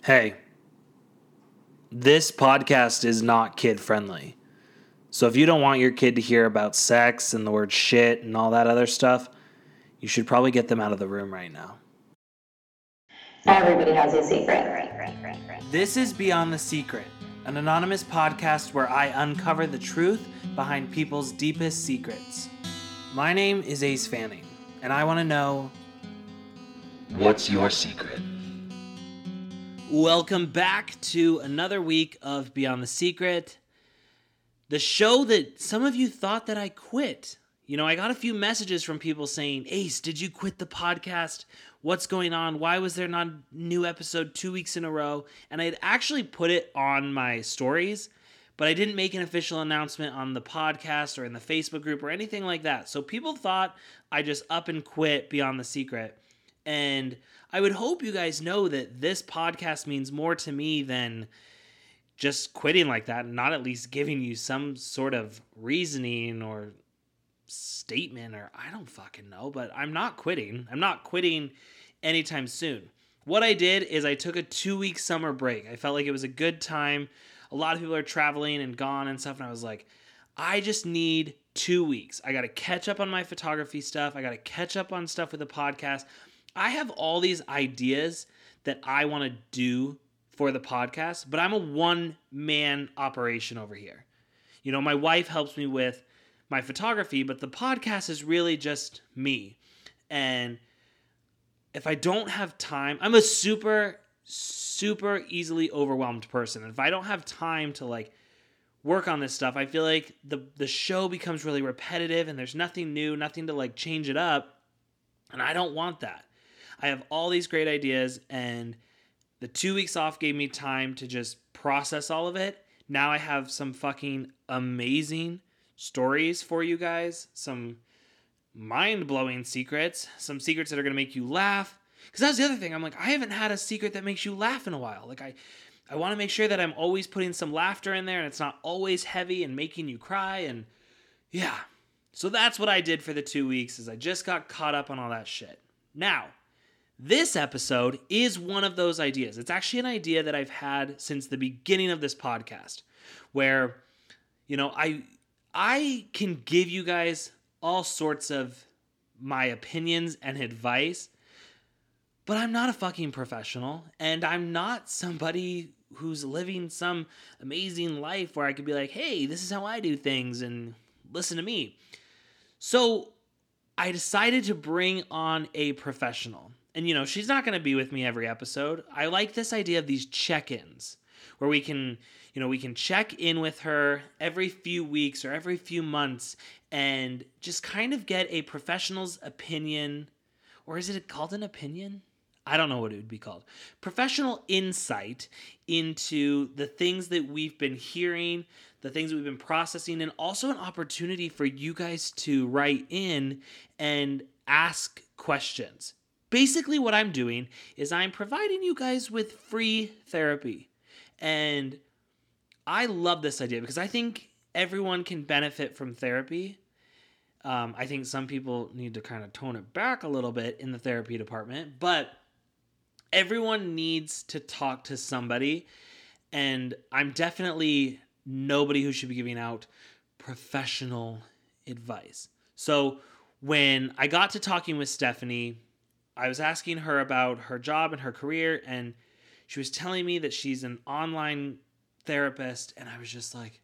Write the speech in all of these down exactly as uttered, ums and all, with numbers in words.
Hey, this podcast is not kid friendly. So if you don't want your kid to hear about sex and the word shit and all that other stuff, you should probably get them out of the room right now. Everybody has a secret. This is Beyond the Secret, an anonymous podcast where I uncover the truth behind people's deepest secrets. My name is Ace Fanning, and I want to know, what's your secret? welcome back to another week of Beyond the Secret, the show that some of you thought that I quit. You know, I got a few messages from people saying, Ace, did you quit the podcast? What's going on? Why was there not a new episode two weeks in a row? And I had actually put it on my stories, but I didn't make an official announcement on the podcast or in the Facebook group or anything like that. So people thought I just up and quit Beyond the Secret. And I would hope you guys know that this podcast means more to me than just quitting like that, and not at least giving you some sort of reasoning or statement, or I don't fucking know, but I'm not quitting. I'm not quitting anytime soon. What I did is I took a two-week summer break. I felt like it was a good time. A lot of people are traveling and gone and stuff, and I was like, I just need two weeks. I got to catch up on my photography stuff. I got to catch up on stuff with the podcast. I have all these ideas that I want to do for the podcast, but I'm a one-man operation over here. You know, my wife helps me with my photography, but the podcast is really just me. And if I don't have time, I'm a super, super easily overwhelmed person. If I don't have time to like work on this stuff, I feel like the the show becomes really repetitive and there's nothing new, nothing to like change it up. And I don't want that. I have all these great ideas, and the two weeks off gave me time to just process all of it. Now I have some fucking amazing stories for you guys, some mind-blowing secrets, some secrets that are going to make you laugh. Because that's the other thing. I'm like, I haven't had a secret that makes you laugh in a while. Like, I, I want to make sure that I'm always putting some laughter in there, and it's not always heavy and making you cry. And yeah, so that's what I did for the two weeks is I just got caught up on all that shit. Now, this episode is one of those ideas. It's actually an idea that I've had since the beginning of this podcast, where, you know, I I can give you guys all sorts of my opinions and advice, but I'm not a fucking professional, and I'm not somebody who's living some amazing life where I could be like, hey, this is how I do things, and listen to me. So I decided to bring on a professional. And, you know, she's not going to be with me every episode. I like this idea of these check-ins where we can, you know, we can check in with her every few weeks or every few months and just kind of get a professional's opinion. Or is it called an opinion? I don't know what it would be called. Professional insight into the things that we've been hearing, the things that we've been processing, and also an opportunity for you guys to write in and ask questions. Basically, what I'm doing is I'm providing you guys with free therapy. And I love this idea because I think everyone can benefit from therapy. Um, I think some people need to kind of tone it back a little bit in the therapy department, but everyone needs to talk to somebody. And I'm definitely nobody who should be giving out professional advice. So when I got to talking with Stephanie, I was asking her about her job and her career, and she was telling me that she's an online therapist, and I was just like,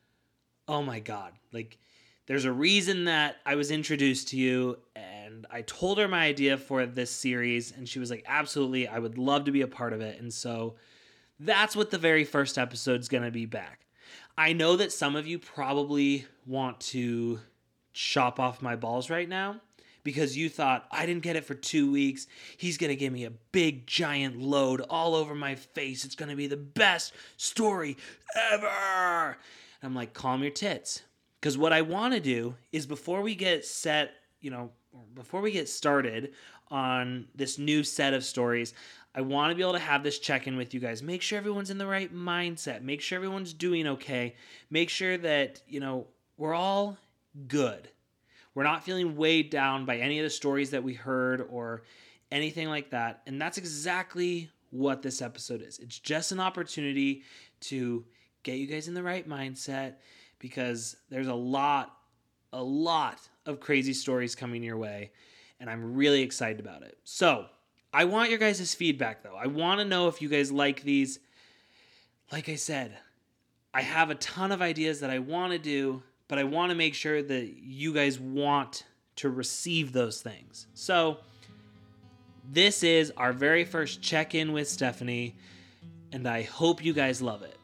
oh my God. Like, there's a reason that I was introduced to you, and I told her my idea for this series, and she was like, absolutely, I would love to be a part of it. And so that's what the very first episode's going to be back. I know that some of you probably want to chop off my balls right now, because you thought, I didn't get it for two weeks. He's going to give me a big, giant load all over my face. It's going to be the best story ever. And I'm like, calm your tits. Because what I want to do is before we get set, you know, before we get started on this new set of stories, I want to be able to have this check-in with you guys. Make sure everyone's in the right mindset. Make sure everyone's doing okay. Make sure that, you know, we're all good. We're not feeling weighed down by any of the stories that we heard or anything like that. And that's exactly what this episode is. It's just an opportunity to get you guys in the right mindset, because there's a lot, a lot of crazy stories coming your way, and I'm really excited about it. So I want your guys' feedback, though. I want to know if you guys like these. Like I said, I have a ton of ideas that I want to do, but I want to make sure that you guys want to receive those things. So this is our very first check-in with Stephanie, and I hope you guys love it.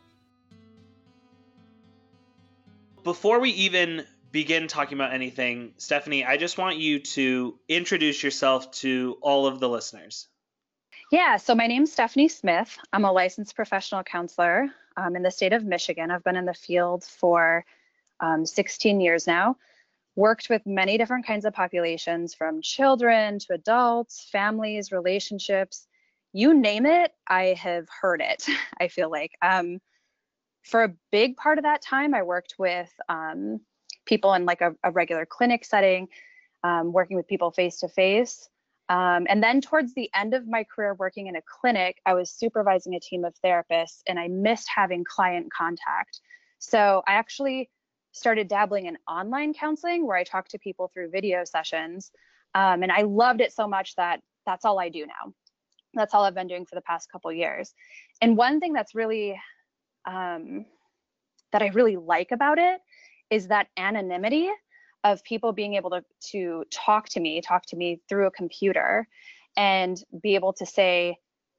Before we even begin talking about anything, Stephanie, I just want you to introduce yourself to all of the listeners. Yeah, so my name's Stephanie Smith. I'm a licensed professional counselor um, in the state of Michigan. I've been in the field for um, sixteen years now, worked with many different kinds of populations, from children to adults, families, relationships, you name it, I have heard it, I feel like. Um, for a big part of that time, I worked with um, people in like a, a regular clinic setting, um, working with people face to face. Um, and then towards the end of my career working in a clinic, I was supervising a team of therapists, and I missed having client contact. So I actually started dabbling in online counseling, where I talk to people through video sessions. Um, and I loved it so much that that's all I do now. That's all I've been doing for the past couple years. And one thing that's really, um, that I really like about it is that anonymity of people being able to, to talk to me, talk to me through a computer, and be able to say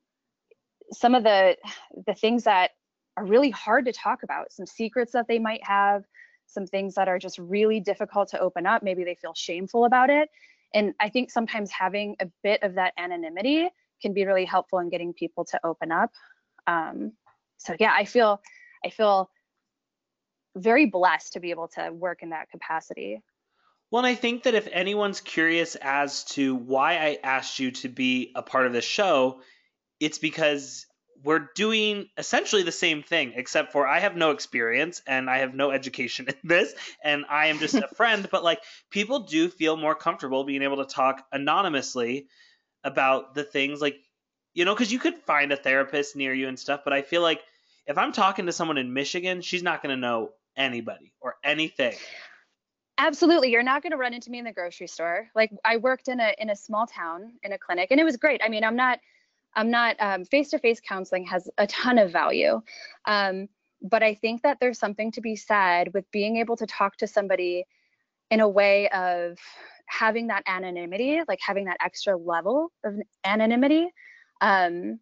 some of the, the things that are really hard to talk about, some secrets that they might have, some things that are just really difficult to open up. Maybe they feel shameful about it. And I think sometimes having a bit of that anonymity can be really helpful in getting people to open up. Um, so yeah, I feel, I feel very blessed to be able to work in that capacity. Well, and I think that if anyone's curious as to why I asked you to be a part of this show, it's because we're doing essentially the same thing, except for I have no experience and I have no education in this, and I am just a friend. But like, people do feel more comfortable being able to talk anonymously about the things, like, you know, because you could find a therapist near you and stuff. But I feel like if I'm talking to someone in Michigan, she's not going to know anybody or anything. Absolutely. You're not going to run into me in the grocery store. Like, I worked in a in a small town in a clinic, and it was great. I mean, I'm not I'm not um, face-to-face counseling has a ton of value. Um, but I think that there's something to be said with being able to talk to somebody in a way of having that anonymity, like having that extra level of anonymity, um,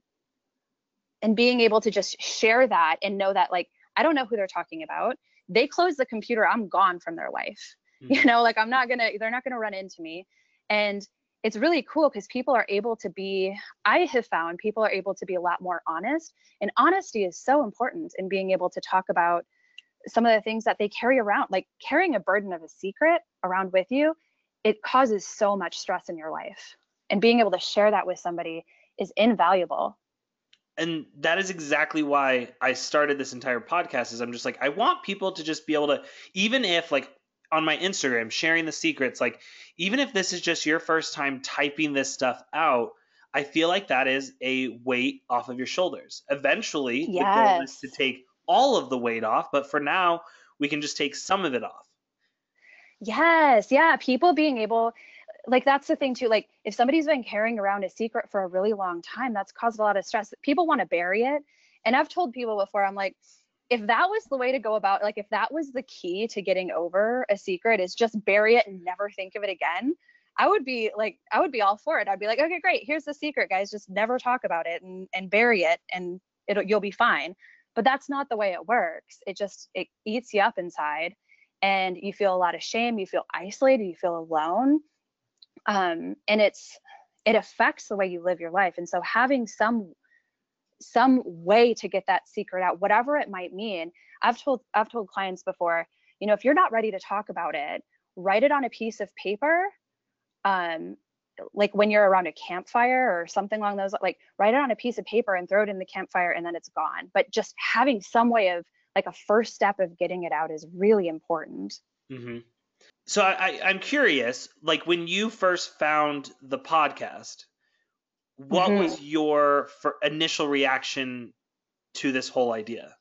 and being able to just share that and know that, like, I don't know who they're talking about. They close the computer, I'm gone from their life. Mm-hmm. You know, like, I'm not gonna, they're not gonna run into me. And it's really cool because people are able to be, I have found people are able to be a lot more honest, and honesty is so important in being able to talk about some of the things that they carry around, like carrying a burden of a secret around with you. It causes so much stress in your life, and being able to share that with somebody is invaluable. And that is exactly why I started this entire podcast, is I'm just like, I want people to just be able to, even if like on my Instagram, sharing the secrets, like, even if this is just your first time typing this stuff out, I feel like that is a weight off of your shoulders. Eventually, yes. The goal is to take all of the weight off, but for now, we can just take some of it off. Yes, yeah, people being able, like, that's the thing too, like, if somebody's been carrying around a secret for a really long time, that's caused a lot of stress. People want to bury it. And I've told people before, I'm like, if that was the way to go about, like, if that was the key to getting over a secret, is just bury it and never think of it again, I would be like, I would be all for it. I'd be like, okay, great. Here's the secret, guys. Just never talk about it and, and bury it, and it'll, you'll be fine. But that's not the way it works. It just, it eats you up inside, and you feel a lot of shame. You feel isolated. You feel alone. Um, and it's, it affects the way you live your life. And so having some some way to get that secret out, whatever it might mean. I've told, I've told clients before, you know, if you're not ready to talk about it, write it on a piece of paper. Um, like when you're around a campfire or something along those, like, write it on a piece of paper and throw it in the campfire, and then it's gone. But just having some way of, like, a first step of getting it out is really important. Mm-hmm. So I, I, I'm curious, like, when you first found the podcast, what Mhm. was your fir- initial reaction to this whole idea?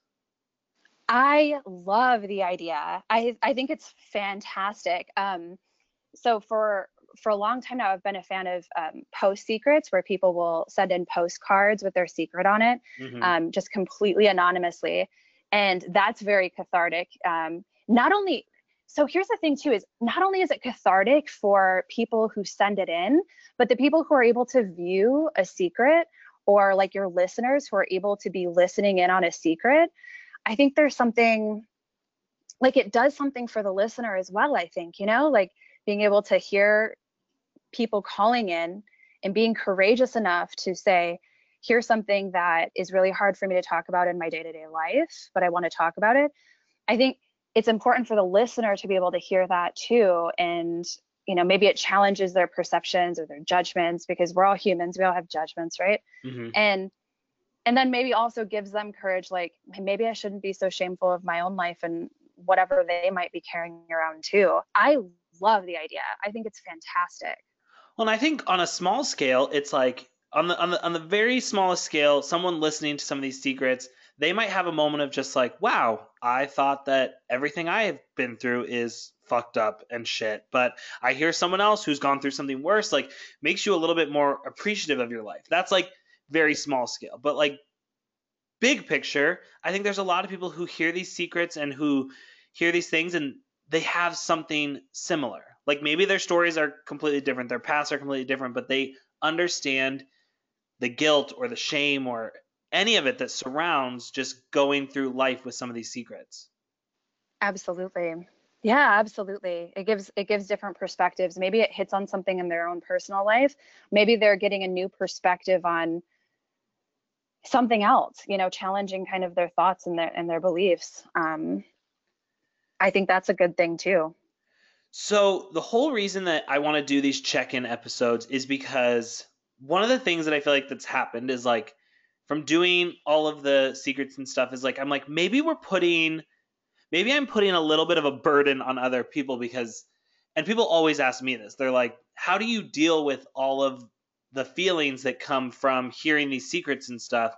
I love the idea. I I think it's fantastic. Um, so for for a long time now, I've been a fan of um, post secrets, where people will send in postcards with their secret on it, Hmm. um, just completely anonymously, and that's very cathartic. Um, not only so here's the thing too, is not only is it cathartic for people who send it in, but the people who are able to view a secret, or like your listeners who are able to be listening in on a secret. I think there's something, like, it does something for the listener as well, I think, you know, like being able to hear people calling in and being courageous enough to say, here's something that is really hard for me to talk about in my day-to-day life, but I want to talk about it. I think it's important for the listener to be able to hear that too. And, you know, maybe it challenges their perceptions or their judgments, because we're all humans, we all have judgments, right? Hmm. And and then maybe also gives them courage, like, maybe I shouldn't be so shameful of my own life and whatever they might be carrying around too. I love the idea. I think it's fantastic. Well, and I think on a small scale, it's like on the on the on the very smallest scale, someone listening to some of these secrets, they might have a moment of just like, wow, I thought that everything I have been through is fucked up and shit. But I hear someone else who's gone through something worse, like makes you a little bit more appreciative of your life. That's like very small scale. But like big picture, I think there's a lot of people who hear these secrets and who hear these things and they have something similar. Like maybe their stories are completely different, their paths are completely different, but they understand the guilt or the shame or any of it that surrounds just going through life with some of these secrets. Absolutely. Yeah, absolutely. It gives it gives different perspectives. Maybe it hits on something in their own personal life. Maybe they're getting a new perspective on something else, you know, challenging kind of their thoughts and their and their beliefs. Um, I think that's a good thing too. So, the whole reason that I want to do these check in episodes is because one of the things that I feel like that's happened is like from doing all of the secrets and stuff is like, I'm like, maybe we're putting maybe I'm putting a little bit of a burden on other people because, and people always ask me this. They're like, how do you deal with all of the feelings that come from hearing these secrets and stuff?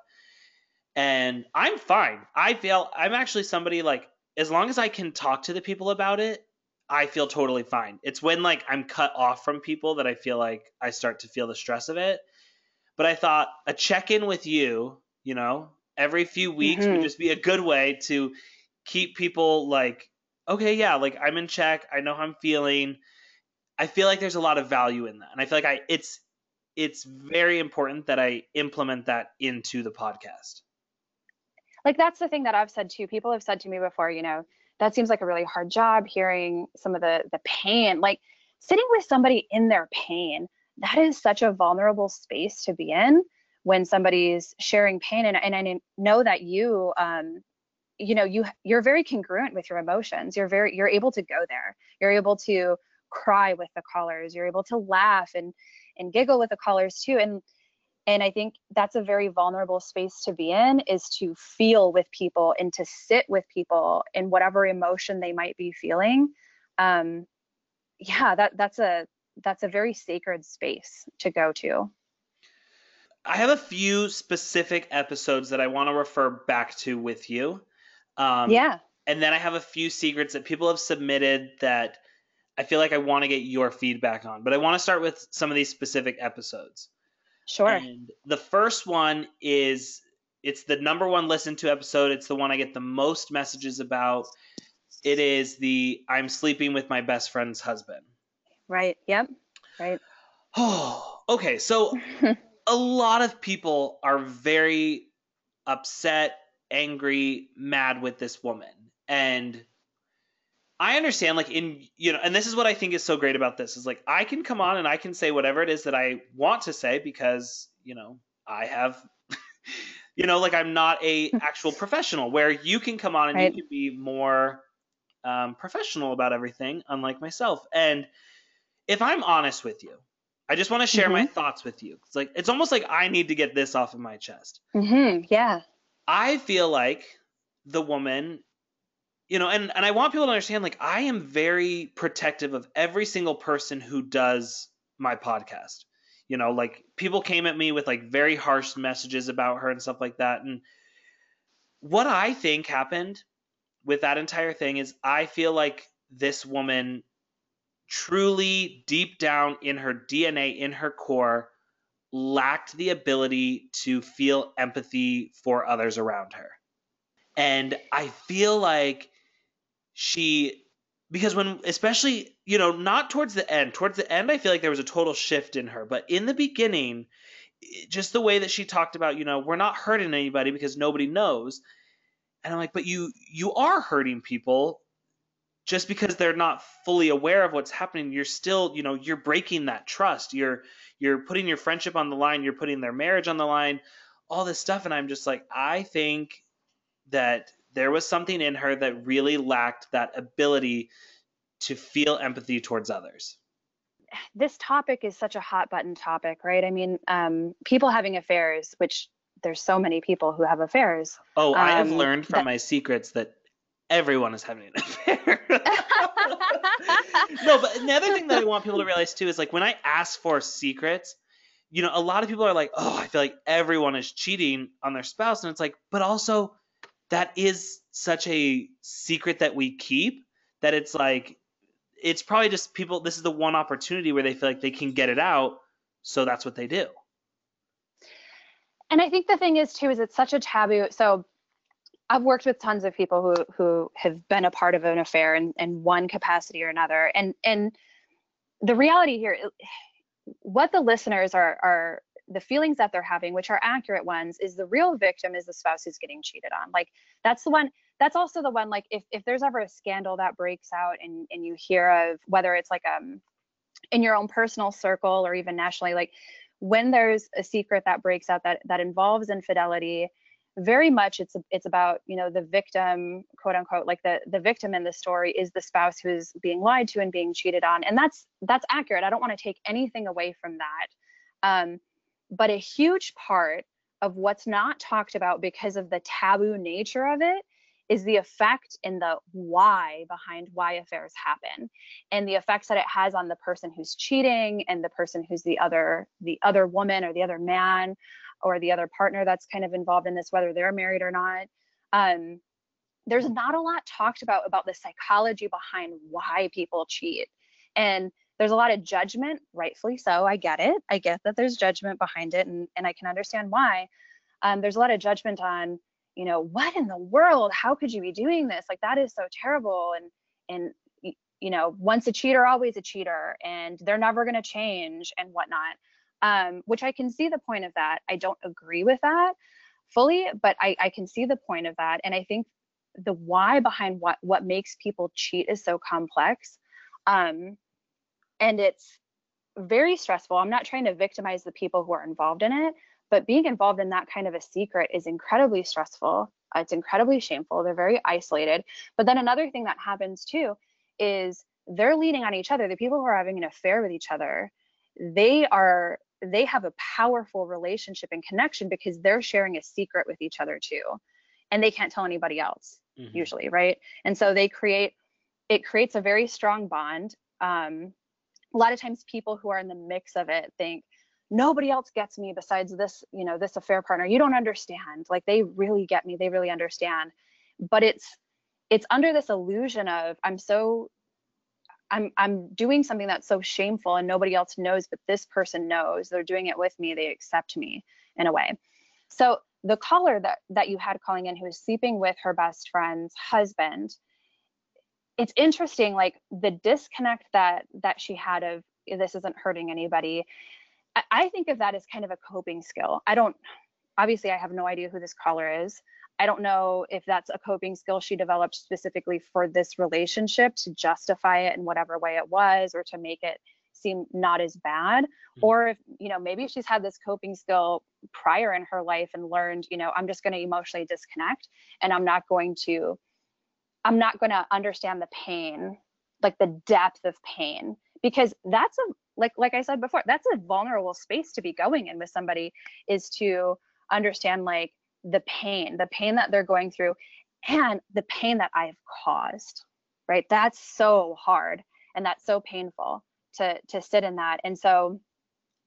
And I'm fine. I feel I'm actually somebody like, as long as I can talk to the people about it, I feel totally fine. It's when like I'm cut off from people that I feel like I start to feel the stress of it. But I thought a check in with you, you know, every few weeks would Hmm. just be a good way to keep people like, okay, yeah, like I'm in check. I know how I'm feeling. I feel like there's a lot of value in that. And I feel like I it's it's very important that I implement that into the podcast. Like, that's the thing that I've said too. People have said to me before, you know, that seems like a really hard job, hearing some of the the pain, like sitting with somebody in their pain. That is such a vulnerable space to be in when somebody's sharing pain. And, and I know that you, um, you know, you you're very congruent with your emotions. You're very you're able to go there. You're able to cry with the callers. You're able to laugh and and giggle with the callers too. And and I think that's a very vulnerable space to be in, is to feel with people and to sit with people in whatever emotion they might be feeling. Um, yeah, that that's a that's a very sacred space to go to. I have a few specific episodes that I want to refer back to with you. Um, Yeah, and then I have a few secrets that people have submitted that I feel like I want to get your feedback on. But I want to start with some of these specific episodes. sure. And the first one is it's the number one listened to episode. It's the one I get the most messages about. It is the I'm sleeping with my best friend's husband. Right. Yep. Right. Oh, okay. So a lot of people are very upset, angry, mad with this woman. And I understand, like, in, you know, and this is what I think is so great about this is like, I can come on and I can say whatever it is that I want to say because, you know, I have, you know, like I'm not a actual professional where you can come on and you Right. can be more um, professional about everything, unlike myself. And if I'm honest with you, I just want to share my Mhm. thoughts with you. It's like, it's almost like I need to get this off of my chest. Mhm. Yeah. I feel like the woman, you know, and, and I want people to understand, like, I am very protective of every single person who does my podcast. You know, like people came at me with like very harsh messages about her and stuff like that. And what I think happened with that entire thing is I feel like this woman truly deep down in her D N A, in her core, lacked the ability to feel empathy for others around her. And I feel like she, because when, especially, you know, not towards the end, towards the end, I feel like there was a total shift in her. But in the beginning, just the way that she talked about, you know, we're not hurting anybody because nobody knows. And I'm like, but you, you are hurting people just because they're not fully aware of what's happening. You're still, you know, you're breaking that trust. You're, you're putting your friendship on the line. You're putting their marriage on the line, all this stuff. And I'm just like, I think that there was something in her that really lacked that ability to feel empathy towards others. This topic is such a hot button topic, right? I mean, um, people having affairs, which there's so many people who have affairs. Oh, I have um, learned from that- my secrets that everyone is having an affair. No, but another thing that I want people to realize too is like when I ask for secrets, you know, a lot of people are like, oh, I feel like everyone is cheating on their spouse. And it's like, but also that is such a secret that we keep that it's like, it's probably just people, this is the one opportunity where they feel like they can get it out. So that's what they do. And I think the thing is too, is it's such a taboo. So I've worked with tons of people who who have been a part of an affair in, in one capacity or another. And and the reality here, what the listeners are are the feelings that they're having, which are accurate ones, is the real victim is the spouse who's getting cheated on. Like that's the one, that's also the one, like if if there's ever a scandal that breaks out and and you hear of, whether it's like um in your own personal circle or even nationally, like when there's a secret that breaks out that that involves infidelity, very much it's it's about, you know, the victim, quote unquote, like the the victim in the story is the spouse who's being lied to and being cheated on. And that's that's accurate. I don't want to take anything away from that. Um, but a huge part of what's not talked about because of the taboo nature of it is the effect and the why behind why affairs happen, and the effects that it has on the person who's cheating and the person who's the other the other woman or the other man or the other partner that's kind of involved in this, whether they're married or not. Um, there's not a lot talked about about the psychology behind why people cheat. And there's a lot of judgment, rightfully so. I get it. I get that there's judgment behind it, and, and I can understand why. Um, there's a lot of judgment on, you know, what in the world? How could you be doing this? Like, that is so terrible. And, and you know, once a cheater, always a cheater, and they're never going to change and whatnot. Um, which I can see the point of that. I don't agree with that fully, but I, I can see the point of that. And I think the why behind what, what makes people cheat is so complex. Um, and it's very stressful. I'm not trying to victimize the people who are involved in it, but being involved in that kind of a secret is incredibly stressful. Uh, it's incredibly shameful. They're very isolated. But then another thing that happens too is they're leaning on each other. The people who are having an affair with each other, they are they have a powerful relationship and connection because they're sharing a secret with each other too, and they can't tell anybody else. Mm-hmm. Usually, right? And so they create it creates a very strong bond. Um, a lot of times people who are in the mix of it think nobody else gets me besides this, you know, this affair partner. You don't understand. Like, they really get me. They really understand. But it's it's under this illusion of I'm so I'm I'm doing something that's so shameful and nobody else knows, but this person knows. They're doing it with me. They accept me in a way. So the caller that that you had calling in, who was sleeping with her best friend's husband, it's interesting, like the disconnect that that she had of this isn't hurting anybody. I, I think of that as kind of a coping skill. I don't, obviously I have no idea who this caller is. I don't know if that's a coping skill she developed specifically for this relationship to justify it in whatever way it was, or to make it seem not as bad. Mm-hmm. Or if, you know, maybe she's had this coping skill prior in her life and learned, you know, I'm just going to emotionally disconnect, and I'm not going to, I'm not going to understand the pain, like the depth of pain, because that's a, like, like I said before, that's a vulnerable space to be going in with somebody, is to understand like the pain, the pain that they're going through, and the pain that I've caused, right? That's so hard. And that's so painful to, to sit in that. And so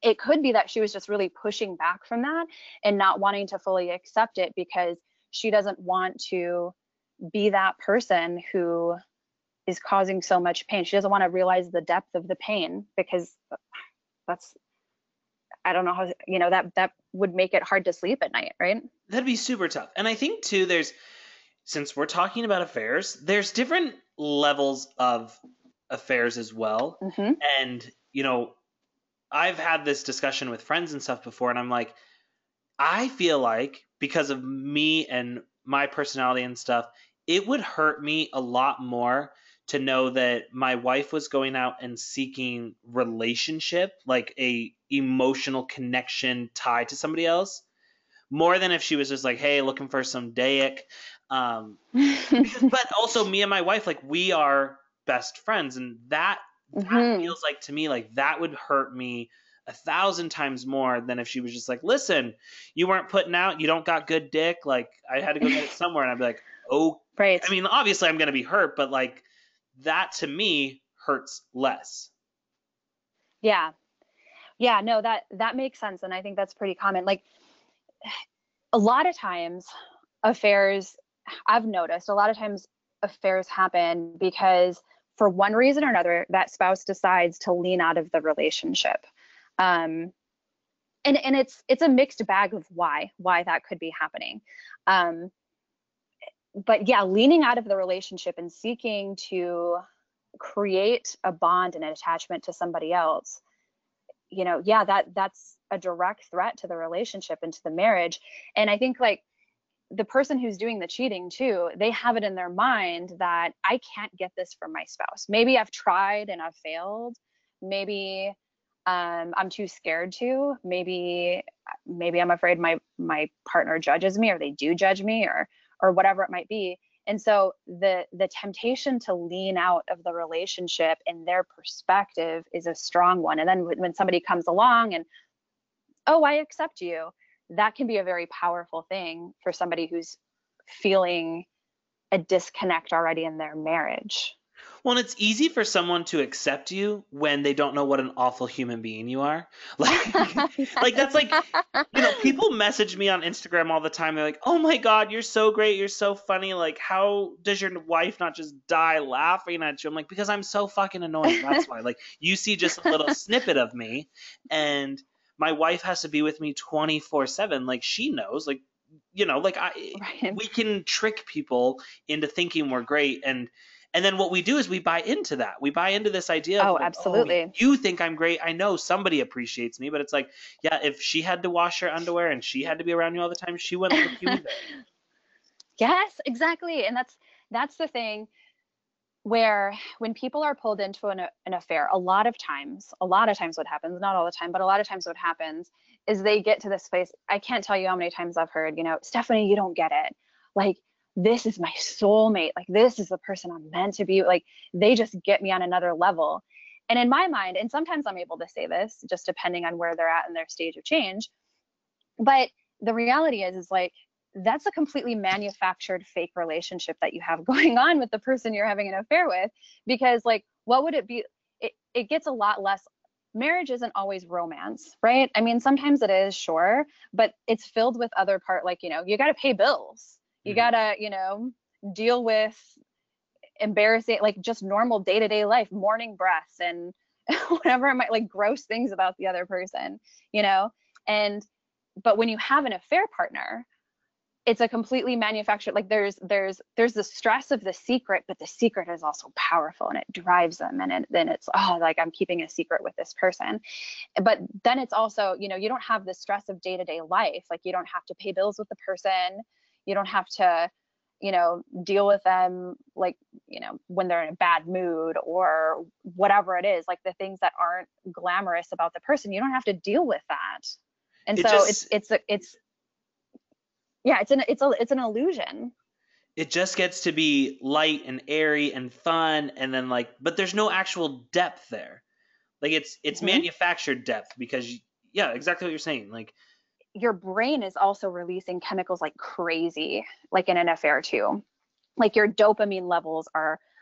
it could be that she was just really pushing back from that and not wanting to fully accept it because she doesn't want to be that person who is causing so much pain. She doesn't want to realize the depth of the pain because that's, I don't know how, you know, that, that would make it hard to sleep at night, right? That'd be super tough. And I think too, there's, since we're talking about affairs, there's different levels of affairs as well. Mm-hmm. And, you know, I've had this discussion with friends and stuff before, and I'm like, I feel like because of me and my personality and stuff, it would hurt me a lot more to know that my wife was going out and seeking relationship, like a emotional connection tied to somebody else, more than if she was just like, hey, looking for some daic. Um, because, but also me and my wife, like we are best friends, and that, that Mm-hmm. feels like to me, like that would hurt me a thousand times more than if she was just like, listen, you weren't putting out, you don't got good dick. Like I had to go get it somewhere. And I'd be like, oh, Right. I mean, obviously I'm going to be hurt, but like that to me hurts less. Yeah. Yeah, no, that, that makes sense. And I think that's pretty common. Like a lot of times affairs, I've noticed a lot of times affairs happen because for one reason or another, that spouse decides to lean out of the relationship. Um, and, and it's, it's a mixed bag of why, why that could be happening. Um, but yeah, leaning out of the relationship and seeking to create a bond and an attachment to somebody else, you know, yeah, that that's a direct threat to the relationship and to the marriage. And I think like the person who's doing the cheating too, they have it in their mind that I can't get this from my spouse. Maybe I've tried and I've failed. Maybe um, I'm too scared to. Maybe maybe I'm afraid my my partner judges me, or they do judge me, or or whatever it might be. And so the the temptation to lean out of the relationship in their perspective is a strong one. And then when somebody comes along and, oh, I accept you, that can be a very powerful thing for somebody who's feeling a disconnect already in their marriage. Well, and it's easy for someone to accept you when they don't know what an awful human being you are. Like, like that's like, you know, people message me on Instagram all the time. They're like, oh my God, you're so great. You're so funny. Like, how does your wife not just die laughing at you? I'm like, because I'm so fucking annoying. That's why. Like, you see just a little snippet of me, and my wife has to be with me twenty-four seven. Like, she knows, like, you know, like I, Right. we can trick people into thinking we're great. And And then what we do is we buy into that. We buy into this idea of, Oh, like, absolutely. oh, you think I'm great. I know somebody appreciates me, but it's like, yeah, if she had to wash her underwear and she had to be around you all the time, she wouldn't look you either. Yes, exactly. And that's that's the thing where when people are pulled into an, an affair, a lot of times, a lot of times what happens, not all the time, but a lot of times what happens is they get to this place. I can't tell you how many times I've heard, you know, Stephanie, you don't get it. Like, this is my soulmate. Like, this is the person I'm meant to be. Like, they just get me on another level. And in my mind, and sometimes I'm able to say this just depending on where they're at in their stage of change. But the reality is, is like, that's a completely manufactured fake relationship that you have going on with the person you're having an affair with. Because like, what would it be? It, it gets a lot less. Marriage isn't always romance, right? I mean, sometimes it is, sure, but it's filled with other part, like, you know, you got to pay bills. You gotta, you know, deal with embarrassing, like just normal day-to-day life, morning breaths and whatever it might, like gross things about the other person, you know? And, but when you have an affair partner, it's a completely manufactured, like there's, there's, there's the stress of the secret, but the secret is also powerful and it drives them. And it, then it's, oh, like I'm keeping a secret with this person. But then it's also, you know, you don't have the stress of day-to-day life. Like you don't have to pay bills with the person. You don't have to, you know, deal with them like, you know, when they're in a bad mood or whatever it is, like the things that aren't glamorous about the person, you don't have to deal with that. And It so just- it's, it's, a, it's, yeah, it's an, it's a, it's an illusion. It just gets to be light and airy and fun. And then like, but there's no actual depth there. Like it's, it's Mhm. manufactured depth because, you, yeah, exactly what you're saying. Like, your brain is also releasing chemicals like crazy, like in an affair too. Like your dopamine levels are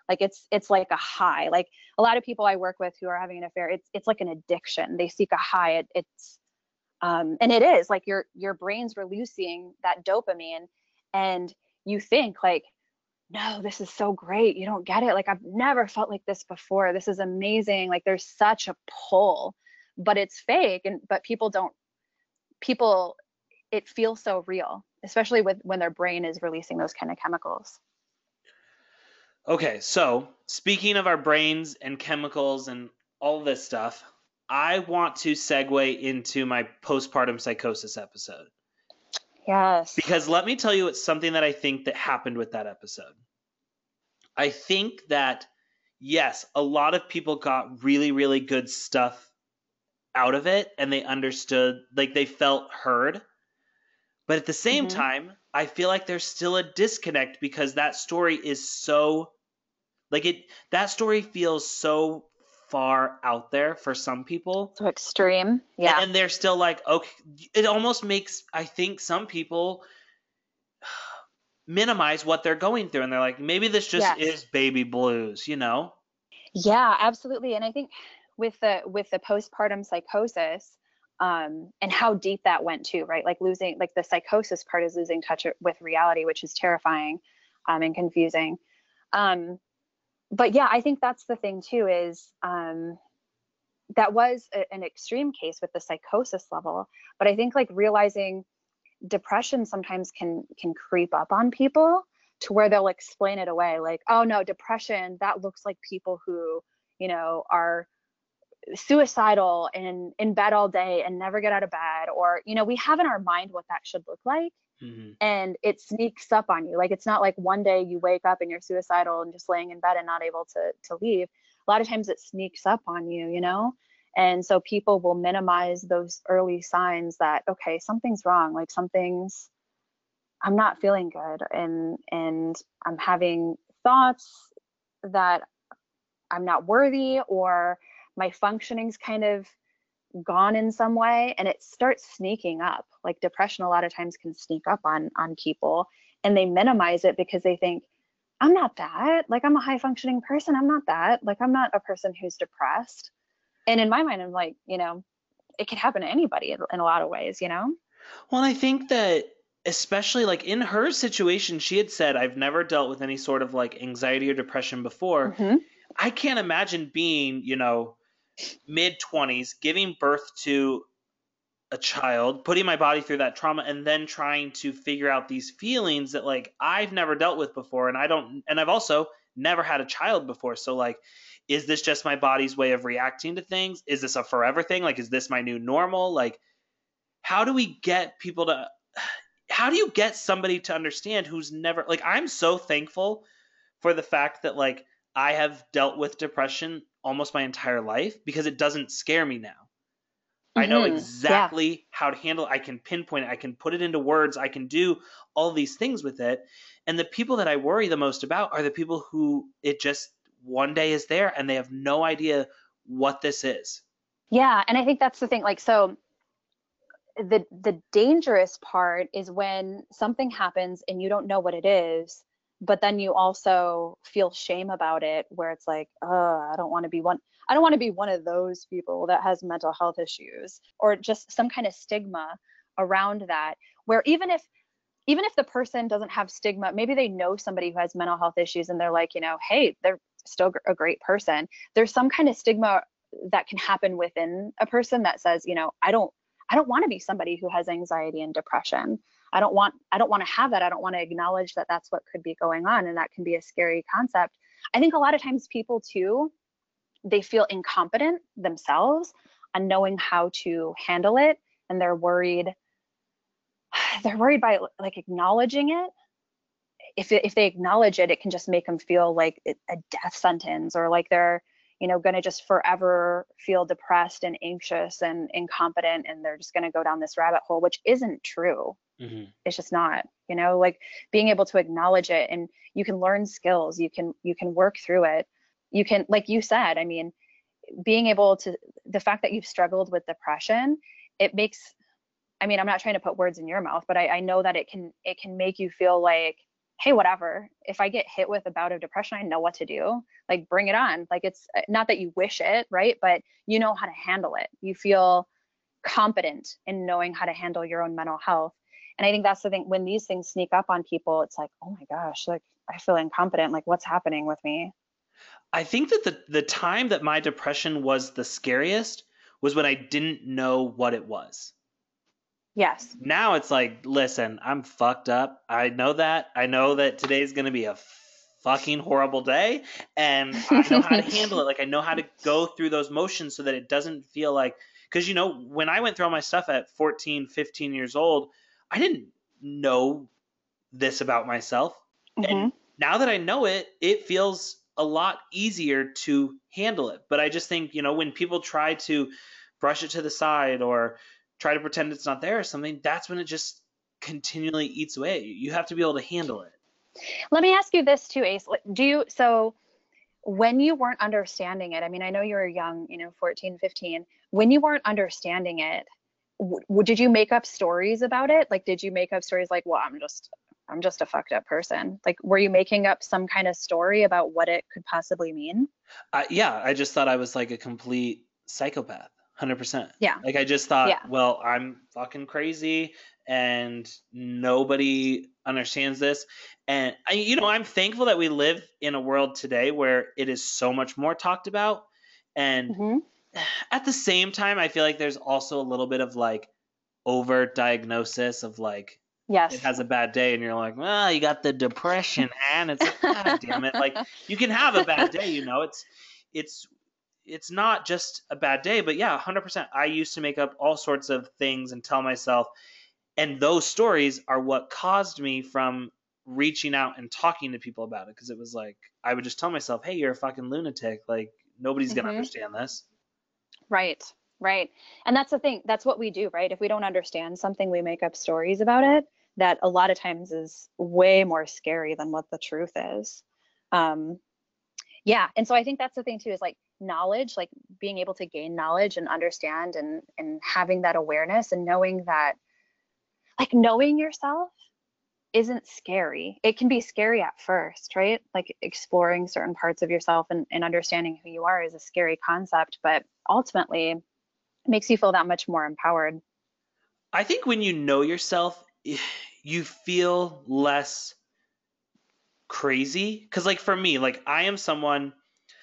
Like it's it's like a high. Like a lot of people I work with who are having an affair, it's it's like an addiction. They seek a high. It, it's um, and it is like your your brain's releasing that dopamine, and you think like, no, this is so great. You don't get it. Like I've never felt like this before. This is amazing. Like there's such a pull, but it's fake. And but people don't. People, it feels so real, especially with when their brain is releasing those kind of chemicals. Okay, so speaking of our brains and chemicals and all this stuff, I want to segue into my postpartum psychosis episode. Yes. Because let me tell you, it's something that I think that happened with that episode. I think that, yes, a lot of people got really, really good stuff out of it, and they understood, like they felt heard. But at the same Mm-hmm. time, I feel like there's still a disconnect because that story is so, like it, that story feels so far out there for some people. So extreme. Yeah. And, and they're still like, okay, it almost makes, I think some people minimize what they're going through. And they're like, maybe this just Yes. is baby blues, you know? Yeah, absolutely. And I think with the with the postpartum psychosis, um, and how deep that went too, right? Like losing, like the psychosis part is losing touch with reality, which is terrifying, um, and confusing. Um, but yeah, I think that's the thing too, is um, that was a, an extreme case with the psychosis level. But I think like realizing depression sometimes can can creep up on people to where they'll explain it away, like, oh no, depression, that looks like people who, you know, are suicidal and in bed all day and never get out of bed, or, you know, we have in our mind what that should look like. Mm-hmm. And it sneaks up on you. Like it's not like one day you wake up and you're suicidal and just laying in bed and not able to to leave. A lot of times it sneaks up on you, you know. And so people will minimize those early signs that, okay, something's wrong, like something's, I'm not feeling good, and and I'm having thoughts that I'm not worthy, or my functioning's kind of gone in some way, and it starts sneaking up. Like depression a lot of times can sneak up on on people, and they minimize it because they think, I'm not that, like I'm a high functioning person, I'm not that, like I'm not a person who's depressed. And in my mind, I'm like, you know, it could happen to anybody in a lot of ways, you know? Well, I think that especially like in her situation, she had said, I've never dealt with any sort of like anxiety or depression before. Mm-hmm. I can't imagine being, you know, mid twenties, giving birth to a child, putting my body through that trauma, and then trying to figure out these feelings that like I've never dealt with before. And I don't, and I've also never had a child before. So like, is this just my body's way of reacting to things? Is this a forever thing? Like, is this my new normal? Like, how do we get people to, how do you get somebody to understand who's never, like, I'm so thankful for the fact that like I have dealt with depression almost my entire life, because it doesn't scare me now. Mm-hmm. I know exactly yeah. how to handle it. I can pinpoint it. I can put it into words. I can do all these things with it. And the people that I worry the most about are the people who it just one day is there and they have no idea what this is. Yeah. And I think that's the thing. Like, so the the dangerous part is when something happens and you don't know what it is, but then you also feel shame about it, where it's like, oh, I don't want to be one. I don't want to be one of those people that has mental health issues, or just some kind of stigma around that, where even if even if the person doesn't have stigma, maybe they know somebody who has mental health issues and they're like, you know, hey, they're still a great person. There's some kind of stigma that can happen within a person that says, you know, I don't I don't want to be somebody who has anxiety and depression. I don't want, I don't want to have that. I don't want to acknowledge that that's what could be going on. And that can be a scary concept. I think a lot of times people too, they feel incompetent themselves on knowing how to handle it. And they're worried, they're worried by like acknowledging it. If, if they acknowledge it, it can just make them feel like a death sentence, or like they're, you know, going to just forever feel depressed and anxious and incompetent, and they're just going to go down this rabbit hole, which isn't true. Mm-hmm. It's just not, you know, like being able to acknowledge it, and you can learn skills, you can, you can work through it. You can, like you said, I mean, being able to, the fact that you've struggled with depression, it makes, I mean, I'm not trying to put words in your mouth, but I, I know that it can, it can make you feel like, hey, whatever, if I get hit with a bout of depression, I know what to do. Like, bring it on. Like, it's not that you wish it, right? But you know how to handle it. You feel competent in knowing how to handle your own mental health. And I think that's the thing, when these things sneak up on people, it's like, oh my gosh, like I feel incompetent. Like, what's happening with me? I think that the, the time that my depression was the scariest was when I didn't know what it was. Yes. Now it's like, listen, I'm fucked up. I know that. I know that today's going to be a fucking horrible day, and I know how to handle it. Like, I know how to go through those motions so that it doesn't feel like, because, you know, when I went through all my stuff at fourteen, fifteen years old, I didn't know this about myself. Mm-hmm. And now that I know it, it feels a lot easier to handle it. But I just think, you know, when people try to brush it to the side or try to pretend it's not there or something, that's when it just continually eats away. You have to be able to handle it. Let me ask you this too, Ace. Do you, so when you weren't understanding it, I mean, I know you were young, you know, fourteen, fifteen, when you weren't understanding it, w- did you make up stories about it? Like, did you make up stories like, well, I'm just, I'm just a fucked up person? Like, were you making up some kind of story about what it could possibly mean? Uh, yeah, I just thought I was like a complete psychopath, one hundred percent. Yeah. Like, I just thought, Yeah. well, I'm fucking crazy and nobody understands this. And, I, you know, I'm thankful that we live in a world today where it is so much more talked about. And Mm-hmm. at the same time, I feel like there's also a little bit of like over diagnosis of like, Yes. it has a bad day and you're like, well, you got the depression, and it's like, God damn it. Like, you can have a bad day, you know, it's, it's, it's not just a bad day, but yeah, one hundred percent. I used to make up all sorts of things and tell myself, and those stories are what caused me from reaching out and talking to people about it. Cause it was like, I would just tell myself, hey, you're a fucking lunatic. Like, nobody's going to Mm-hmm. understand this. Right. Right. And that's the thing. That's what we do, right? If we don't understand something, we make up stories about it. That a lot of times is way more scary than what the truth is. Um, yeah. And so I think that's the thing too, is like knowledge, like being able to gain knowledge and understand and, and having that awareness and knowing that, like, knowing yourself isn't scary. It can be scary at first, right? Like exploring certain parts of yourself and, and understanding who you are is a scary concept, but ultimately it makes you feel that much more empowered. I think when you know yourself, you feel less crazy. Cause like for me, like I am someone,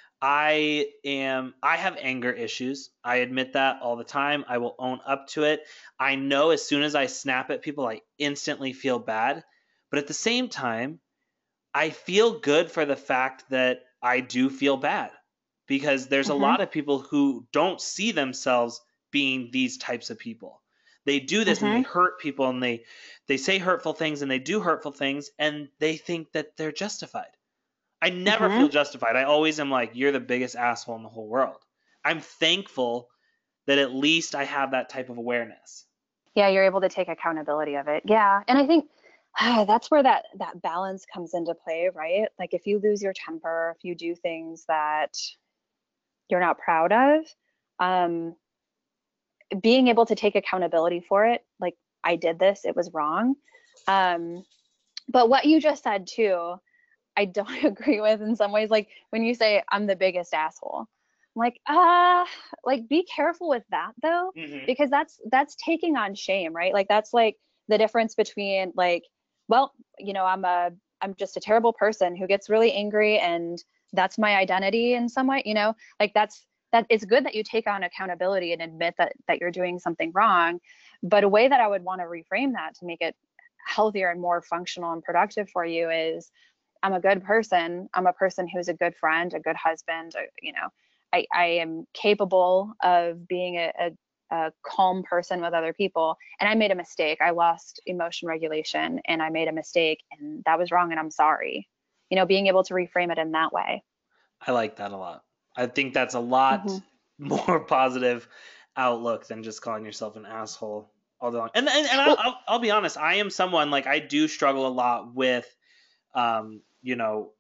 I am, I have anger issues. I admit that all the time. I will own up to it. I know as soon as I snap at people, I instantly feel bad. But at the same time, I feel good for the fact that I do feel bad, because there's Mm-hmm. a lot of people who don't see themselves being these types of people. They do this Mm-hmm. and they hurt people and they they say hurtful things and they do hurtful things and they think that they're justified. I never Mm-hmm. feel justified. I always am like, you're the biggest asshole in the whole world. I'm thankful that at least I have that type of awareness. Yeah, you're able to take accountability of it. Yeah. And I think ah, that's where that that balance comes into play, right? Like if you lose your temper, if you do things that you're not proud of, um, being able to take accountability for it, like I did this, it was wrong. Um, but what you just said too, I don't agree with in some ways. Like when you say I'm the biggest asshole, I'm like, ah, uh, like be careful with that though, Mm-hmm. because that's that's taking on shame, right? Like that's like the difference between like, well, you know, I'm a I'm just a terrible person who gets really angry and that's my identity in some way, you know, like that's that it's good that you take on accountability and admit that that you're doing something wrong. But a way that I would want to reframe that to make it healthier and more functional and productive for you is I'm a good person. I'm a person who's a good friend, a good husband. A, you know, I, I am capable of being a, a, a calm person with other people. And I made a mistake. I lost emotion regulation and I made a mistake and that was wrong and I'm sorry. You know, being able to reframe it in that way. I like that a lot. I think that's a lot mm-hmm. more positive outlook than just calling yourself an asshole all day long. And and, and well, I'll, I'll be honest, I am someone like I do struggle a lot with, um, you know,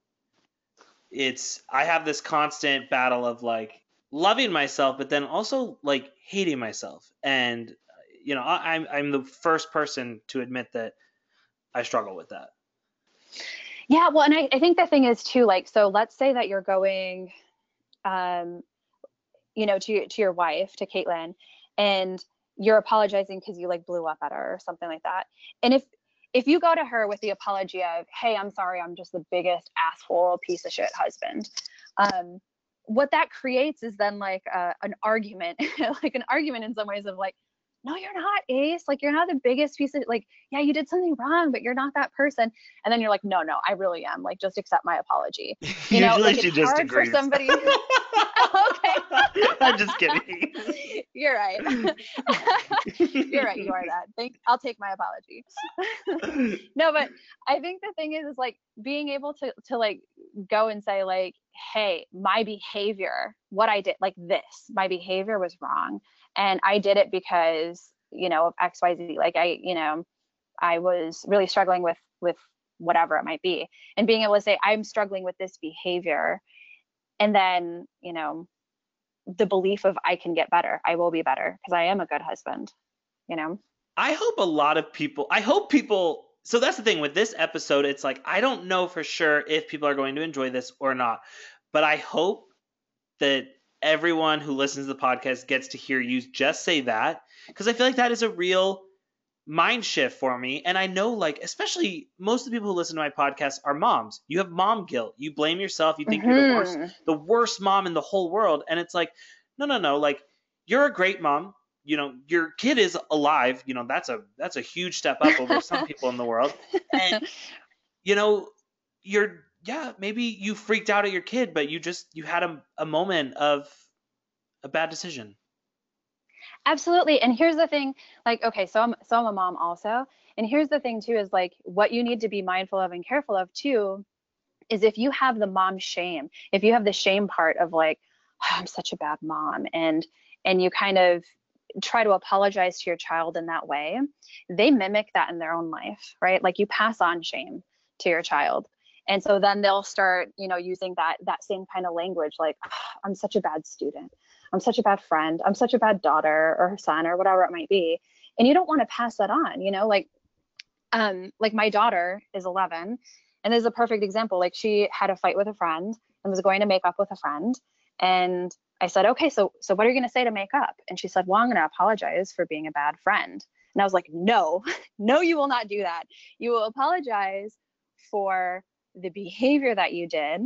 it's I have this constant battle of like loving myself, but then also like hating myself. And you know, I, I'm I'm the first person to admit that I struggle with that. Yeah, well, and I, I think the thing is too, like, so let's say that you're going, um, you know, to to your wife, to Caitlin, and you're apologizing because you like blew up at her or something like that. And if if you go to her with the apology of, hey, I'm sorry, I'm just the biggest asshole piece of shit husband, um, what that creates is then like a, an argument, like an argument in some ways of like, no, you're not, Ace. Like, you're not the biggest piece of, like, yeah, you did something wrong, but you're not that person. And then you're like, no, no, I really am. Like, just accept my apology. You know, Usually like she it's just hard for agrees. somebody. Okay. I'm just kidding. You're right. You're right. You are that. Thank. I'll take my apology. No, but I think the thing is, is like being able to to like go and say like, hey, my behavior, what I did, like this, my behavior was wrong, and I did it because, you know, of X, Y, Z. Like I, you know, I was really struggling with with whatever it might be, and being able to say I'm struggling with this behavior, and then, you know, the belief of I can get better, I will be better because I am a good husband, you know. I hope a lot of people, I hope people, so that's the thing with this episode, it's like, I don't know for sure if people are going to enjoy this or not, but I hope that everyone who listens to the podcast gets to hear you just say that, because I feel like that is a real mind shift for me. And I know, like, especially most of the people who listen to my podcast are moms. You have mom guilt. You blame yourself. You think mm-hmm. you're the worst, the worst mom in the whole world. And it's like, no, no, no. Like, you're a great mom. You know, your kid is alive. You know, that's a that's a huge step up over some people in the world. And, you know, you're, yeah, maybe you freaked out at your kid, but you just, you had a, a moment of a bad decision. Absolutely. And here's the thing, like, okay, so I'm, so I'm a mom also. And here's the thing too, is like, what you need to be mindful of and careful of too, is if you have the mom shame, if you have the shame part of like, oh, I'm such a bad mom. And, and you kind of try to apologize to your child in that way, they mimic that in their own life, right? Like you pass on shame to your child. And so then they'll start, you know, using that, that same kind of language, like, oh, I'm such a bad student. I'm such a bad friend. I'm such a bad daughter or son or whatever it might be. And you don't want to pass that on, you know, like, um, like my daughter is eleven, and there's a perfect example. Like she had a fight with a friend and was going to make up with a friend. And I said, okay, so, so what are you going to say to make up? And she said, well, I'm going to apologize for being a bad friend. And I was like, no, no, you will not do that. You will apologize for the behavior that you did,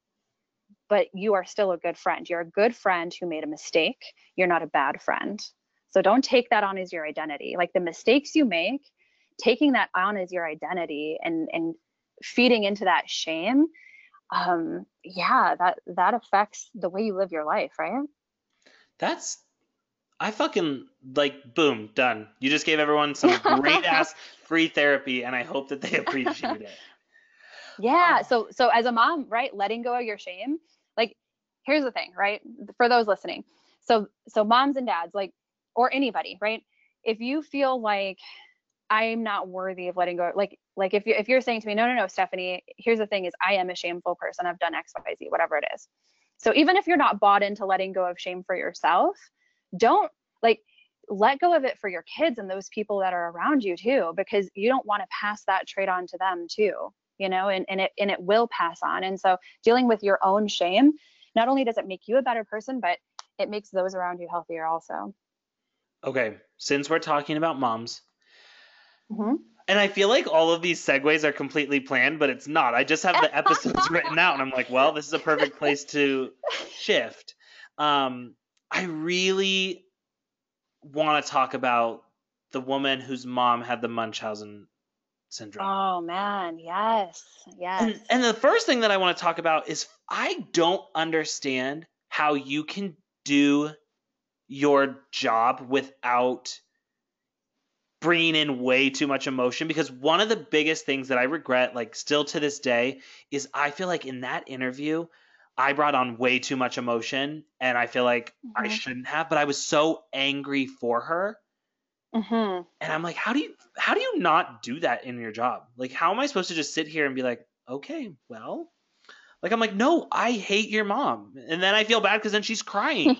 but you are still a good friend. You're a good friend who made a mistake. You're not a bad friend. So don't take that on as your identity. Like the mistakes you make, taking that on as your identity and, and feeding into that shame, um, yeah, that, that affects the way you live your life, right? That's, I fucking, like, boom, done. You just gave everyone some great ass free therapy, and I hope that they appreciate it. Yeah. Um, so, so as a mom, right, letting go of your shame, like, here's the thing, right? For those listening. So, so moms and dads, like, or anybody, right? If you feel like I'm not worthy of letting go, like, like if you if you're saying to me, no, no, no, Stephanie, here's the thing is I am a shameful person. I've done X, Y, Z, whatever it is. So even if you're not bought into letting go of shame for yourself, don't like let go of it for your kids and those people that are around you too, because you don't want to pass that trait on to them too, you know, and, and it and it will pass on. And so dealing with your own shame, not only does it make you a better person, but it makes those around you healthier also. Okay, since we're talking about moms, mm-hmm. and I feel like all of these segues are completely planned, but it's not. I just have the episodes written out, and I'm like, well, this is a perfect place to shift. Um, I really want to talk about the woman whose mom had the Munchausen syndrome. Oh, man. Yes. Yes. And, and the first thing that I want to talk about is I don't understand how you can do your job without bringing in way too much emotion, because one of the biggest things that I regret, like still to this day, is I feel like in that interview I brought on way too much emotion, and I feel like mm-hmm. I shouldn't have, but I was so angry for her. Mm-hmm. And I'm like, how do you how do you not do that in your job? Like, how am I supposed to just sit here and be like, okay, well, like, I'm like, no, I hate your mom, and then I feel bad because then she's crying.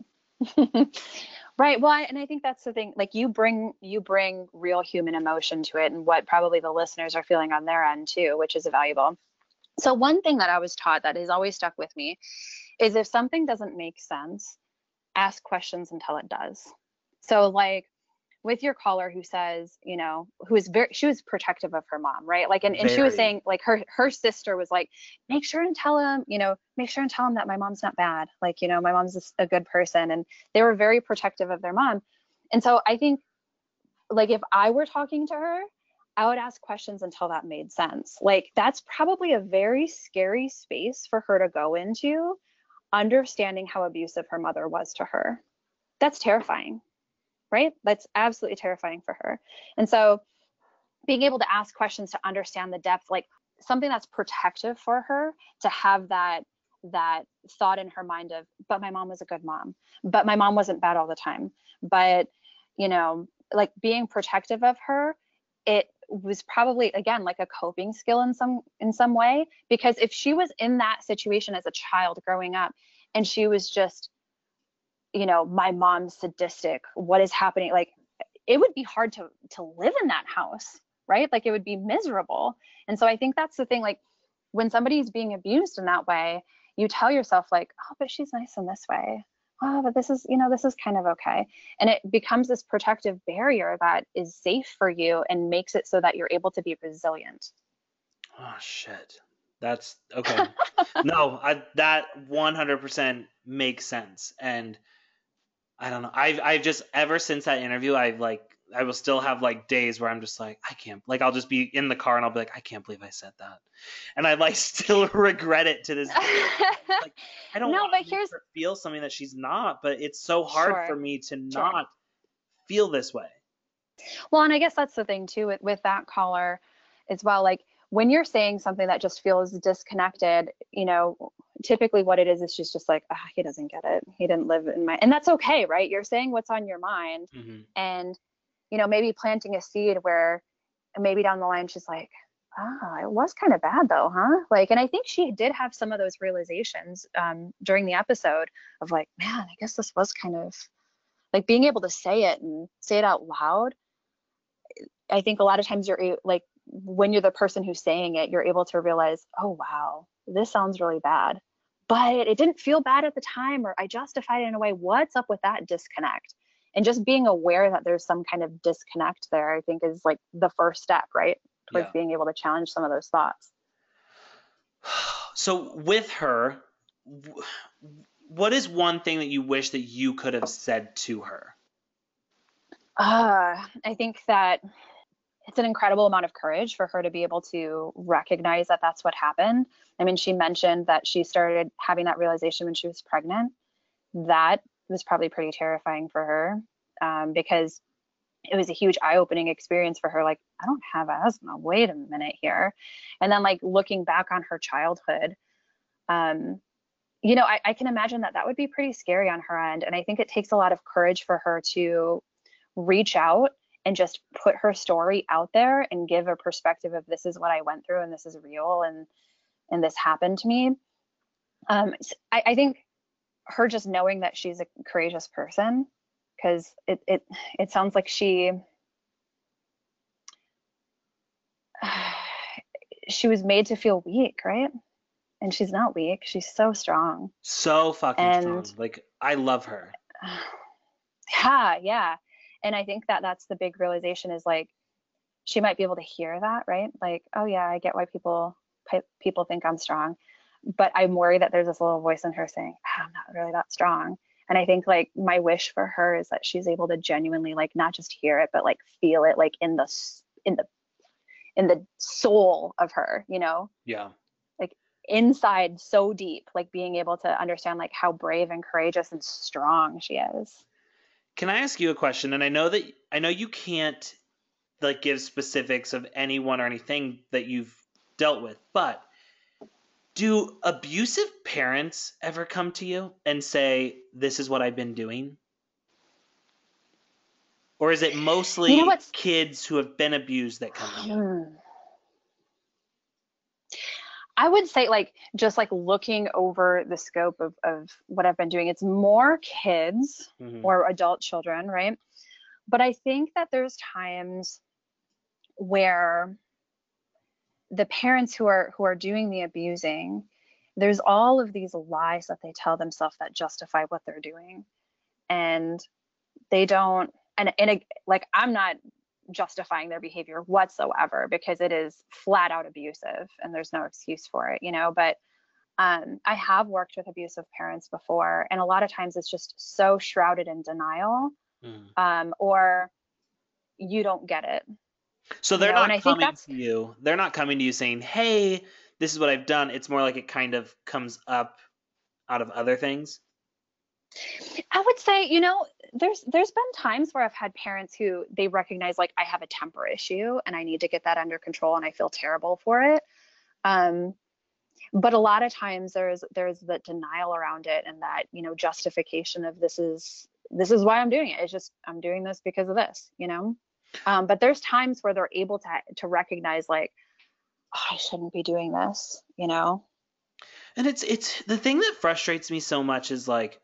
Right. Well, I, and I think that's the thing, like you bring, you bring real human emotion to it, and what probably the listeners are feeling on their end too, which is valuable. So one thing that I was taught that has always stuck with me is if something doesn't make sense, ask questions until it does. So like with your caller who says, you know, who is very, she was protective of her mom, right? Like, and, and she was Very. saying like her, her sister was like, make sure and tell him, you know, make sure and tell him that my mom's not bad. Like, you know, my mom's a, a good person. And they were very protective of their mom. And so I think like if I were talking to her, I would ask questions until that made sense. Like that's probably a very scary space for her to go into, understanding how abusive her mother was to her. That's terrifying, right? That's absolutely terrifying for her. And so being able to ask questions to understand the depth, like something that's protective for her, to have that that thought in her mind of, but my mom was a good mom, but my mom wasn't bad all the time. But, you know, like being protective of her, it was probably, again, like a coping skill in some in some way, because if she was in that situation as a child growing up and she was just, you know, my mom's sadistic, what is happening, like it would be hard to to live in that house, right? Like it would be miserable. And so I think that's the thing, like when somebody's being abused in that way, you tell yourself like, oh, but she's nice in this way. Oh, but this is, you know, this is kind of okay. And it becomes this protective barrier that is safe for you and makes it so that you're able to be resilient. Oh, shit. That's okay. No, I, that one hundred percent makes sense. And I don't know. I've, I've just, ever since that interview, I've like, I will still have like days where I'm just like, I can't, like, I'll just be in the car and I'll be like, I can't believe I said that. And I like still regret it to this day. Like, I don't no, want but to here's her feel something that she's not, but it's so hard Sure. for me to Sure. not feel this way. Well, and I guess that's the thing too with, with that caller as well. Like when you're saying something that just feels disconnected, you know, typically what it is is she's just like, ah, he doesn't get it. He didn't live in my, and that's okay, right? You're saying what's on your mind, Mm-hmm. and you know, maybe planting a seed where maybe down the line she's like, ah, it was kind of bad though, huh? Like, and I think she did have some of those realizations um, during the episode of like, man, I guess this was kind of like being able to say it and say it out loud. I think a lot of times you're like, when you're the person who's saying it, you're able to realize, oh, wow, this sounds really bad, but it didn't feel bad at the time, or I justified it in a way. What's up with that disconnect? And just being aware that there's some kind of disconnect there, I think is like the first step, right? Towards Yeah. being able to challenge some of those thoughts. So with her, what is one thing that you wish that you could have said to her? Uh, I think that it's an incredible amount of courage for her to be able to recognize that that's what happened. I mean, she mentioned that she started having that realization when she was pregnant. That was probably pretty terrifying for her um, because it was a huge eye-opening experience for her. Like, I don't have asthma. Wait a minute here. And then like looking back on her childhood, um, you know, I, I can imagine that that would be pretty scary on her end. And I think it takes a lot of courage for her to reach out and just put her story out there and give a perspective of, this is what I went through and this is real, and and this happened to me. Um, I, I think her just knowing that she's a courageous person, because it it it sounds like she she was made to feel weak, right? And she's not weak. She's so strong. So fucking And strong. Like, I love her. Yeah, yeah. And I think that that's the big realization, is like, she might be able to hear that, right? Like, oh yeah, I get why people people think I'm strong, but I'm worried that there's this little voice in her saying, oh, I'm not really that strong. And I think like my wish for her is that she's able to genuinely like not just hear it, but like feel it, like in the in the in the soul of her, you know? Yeah. Like inside, so deep, like being able to understand like how brave and courageous and strong she is. Can I ask you a question? And I know that I know you can't like give specifics of anyone or anything that you've dealt with, but do abusive parents ever come to you and say, this is what I've been doing? Or is it mostly You know what's- kids who have been abused that come to you? Hmm. I would say like, just like looking over the scope of, of what I've been doing, it's more kids Mhm. or adult children, right? But I think that there's times where the parents who are who are doing the abusing, there's all of these lies that they tell themselves that justify what they're doing, and they don't. And and it, like I'm not justifying their behavior whatsoever, because it is flat out abusive and there's no excuse for it, you know. But um, I have worked with abusive parents before, and a lot of times it's just so shrouded in denial, Mm. um, or you don't get it. So You they're know, not and I think coming that's to you. They're not coming to you saying, "Hey, this is what I've done." It's more like it kind of comes up out of other things. I would say, you know, there's there's been times where I've had parents who they recognize like I have a temper issue and I need to get that under control and I feel terrible for it. Um, but a lot of times there's there's the denial around it, and that, you know, justification of this is this is why I'm doing it. It's just I'm doing this because of this, you know. Um, but there's times where they're able to to recognize like, oh, I shouldn't be doing this, you know. And it's it's the thing that frustrates me so much is like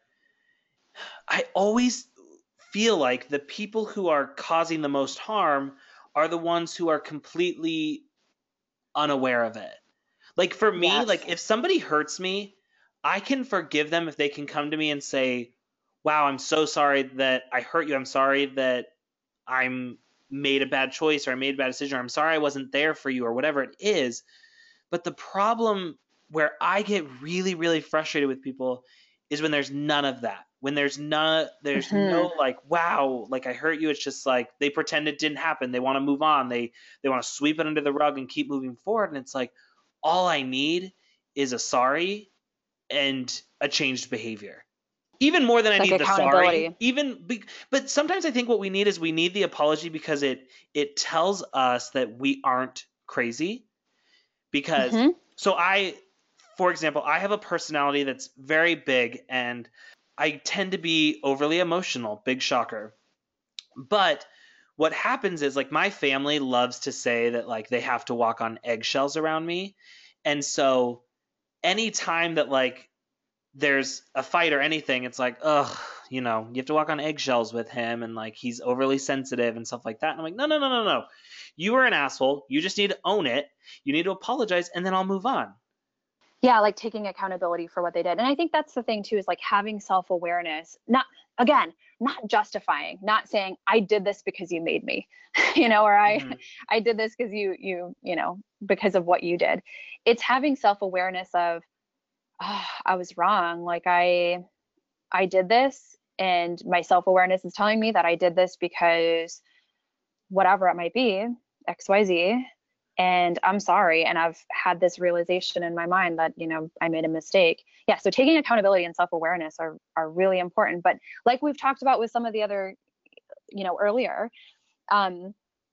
I always feel like the people who are causing the most harm are the ones who are completely unaware of it. Like for me, Yes. like if somebody hurts me, I can forgive them if they can come to me and say, "Wow, I'm so sorry that I hurt you. I'm sorry that I'm made a bad choice or I made a bad decision, or I'm sorry I wasn't there for you," or whatever it is. But the problem where I get really, really frustrated with people is when there's none of that. When there's none, there's Hmm. no like, "Wow, like I hurt you." It's just like they pretend it didn't happen. They want to move on. They they want to sweep it under the rug and keep moving forward. And it's like, all I need is a sorry and a changed behavior. Even more than I Like need the sorry. accountability. Even be, but sometimes I think what we need is we need the apology because it it tells us that we aren't crazy. Because Hmm. so I, for example, I have a personality that's very big and I tend to be overly emotional, big shocker. But what happens is like my family loves to say that like they have to walk on eggshells around me. And so anytime that like there's a fight or anything, it's like, ugh, you know, you have to walk on eggshells with him and like he's overly sensitive and stuff like that. And I'm like, no, no, no, no, no. You are an asshole. You just need to own it. You need to apologize and then I'll move on. Yeah, like taking accountability for what they did. And I think that's the thing too, is like having self-awareness, not again, not justifying, not saying I did this because you made me, you know, or I Mm-hmm. I did this because you you, you know, because of what you did. It's having self-awareness of, oh, I was wrong. Like I I did this, and my self-awareness is telling me that I did this because whatever it might be, X Y Z, and I'm sorry. And I've had this realization in my mind that, you know, I made a mistake. Yeah. So taking accountability and self-awareness are, are really important. But like we've talked about with some of the other, you know, earlier, um,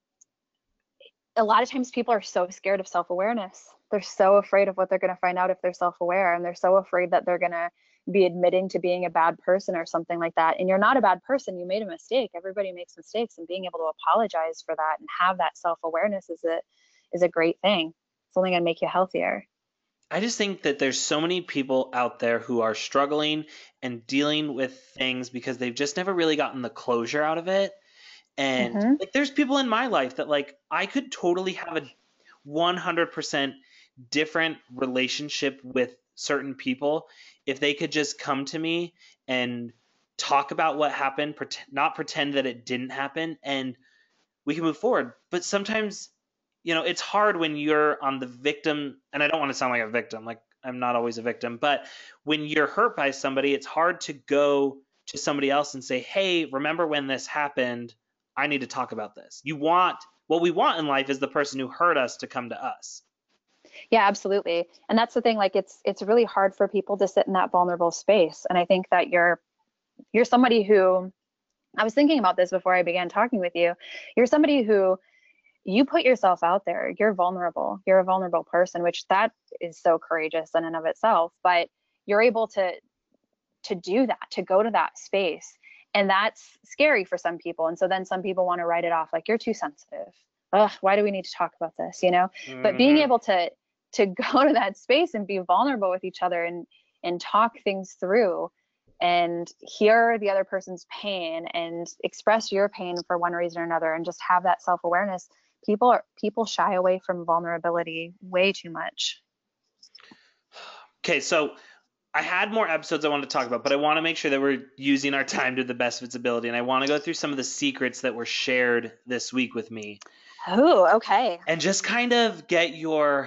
a lot of times people are so scared of self-awareness. They're so afraid of what they're going to find out if they're self-aware. And they're so afraid that they're going to be admitting to being a bad person or something like that. And you're not a bad person. You made a mistake. Everybody makes mistakes, and being able to apologize for that and have that self-awareness is a, is a great thing. It's only going to make you healthier. I just think that there's so many people out there who are struggling and dealing with things because they've just never really gotten the closure out of it. And Mm-hmm. like there's people in my life that like I could totally have a one hundred percent different relationship with certain people if they could just come to me and talk about what happened, pretend, not pretend that it didn't happen, and we can move forward. But sometimes, you know, it's hard when you're on the victim, and I don't want to sound like a victim, like I'm not always a victim, but when you're hurt by somebody, it's hard to go to somebody else and say, "Hey, remember when this happened? I need to talk about this." You want what we want in life is the person who hurt us to come to us. Yeah, absolutely. And that's the thing, like it's it's really hard for people to sit in that vulnerable space. And I think that you're you're somebody who, I was thinking about this before I began talking with you. You're somebody who, you put yourself out there. You're vulnerable. You're a vulnerable person, which that is so courageous in and of itself. But you're able to to do that, to go to that space. And that's scary for some people. And so then some people want to write it off like, you're too sensitive. Ugh, why do we need to talk about this? You know, but being Mm-hmm. able to to go to that space and be vulnerable with each other and and talk things through and hear the other person's pain and express your pain for one reason or another and just have that self-awareness People are people shy away from vulnerability way too much. Okay, so I had more episodes I wanted to talk about, but I want to make sure that we're using our time to the best of its ability. And I want to go through some of the secrets that were shared this week with me. Oh, okay. And just kind of get your,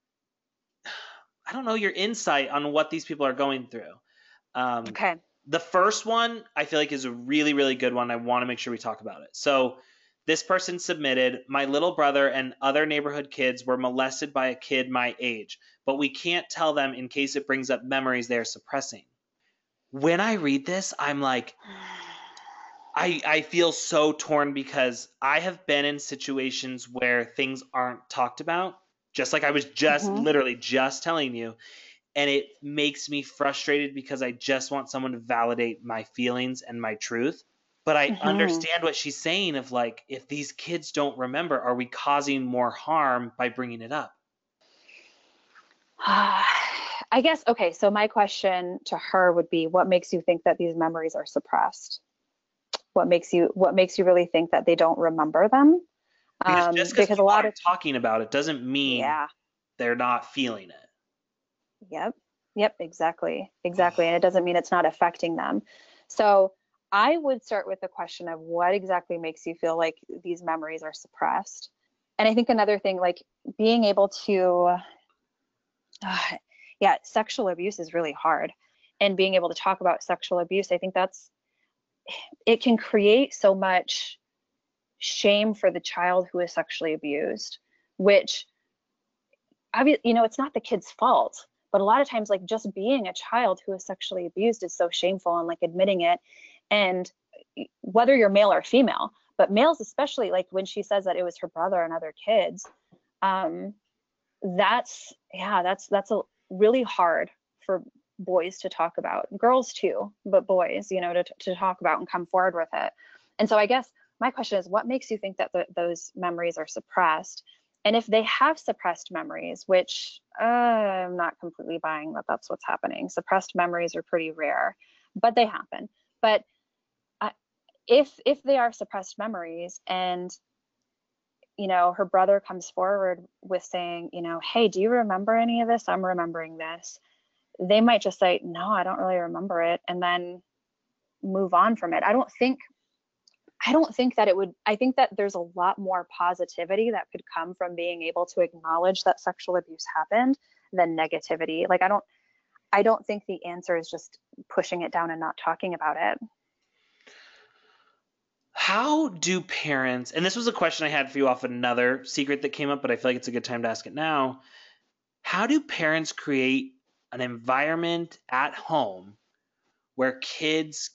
I don't know, your insight on what these people are going through. Um, Okay. The first one I feel like is a really, really good one. I want to make sure we talk about it. So this person submitted, my little brother and other neighborhood kids were molested by a kid my age, but we can't tell them in case it brings up memories they're suppressing. When I read this, I'm like, I, I feel so torn because I have been in situations where things aren't talked about, just like I was just Mhm. literally just telling you. And it makes me frustrated because I just want someone to validate my feelings and my truth. But I Mhm. understand what she's saying of like, if these kids don't remember, are we causing more harm by bringing it up? I guess, okay, so my question to her would be, what makes you think that these memories are suppressed? What makes you what makes you really think that they don't remember them? Because Um, just because because a people lot of, aren't talking about it doesn't mean yeah, they're not feeling it. yep, yep, exactly, exactly. And it doesn't mean it's not affecting them. So I would start with the question of what exactly makes you feel like these memories are suppressed. And I think another thing, like being able to, uh, yeah, sexual abuse is really hard. And being able to talk about sexual abuse, I think that's, it can create so much shame for the child who is sexually abused, which, obviously, you know, it's not the kid's fault, but a lot of times, like, just being a child who is sexually abused is so shameful, and like admitting it. And whether you're male or female, but males especially, like when she says that it was her brother and other kids, um, that's, yeah, that's that's a really hard for boys to talk about, girls too, but boys, you know, to to talk about and come forward with it. And so I guess my question is, what makes you think that the, those memories are suppressed? And if they have suppressed memories, which uh, I'm not completely buying that that's what's happening. Suppressed memories are pretty rare, but they happen. But uh, if if they are suppressed memories, and you know, her brother comes forward with saying, you know, hey, do you remember any of this? I'm remembering this. They might just say, no, I don't really remember it, and then move on from it. I don't think I don't think that it would, I think that there's a lot more positivity that could come from being able to acknowledge that sexual abuse happened than negativity. Like I don't I don't think the answer is just pushing it down and not talking about it. How do parents, and this was a question I had for you off another secret that came up, but I feel like it's a good time to ask it now. How do parents create an environment at home where kids,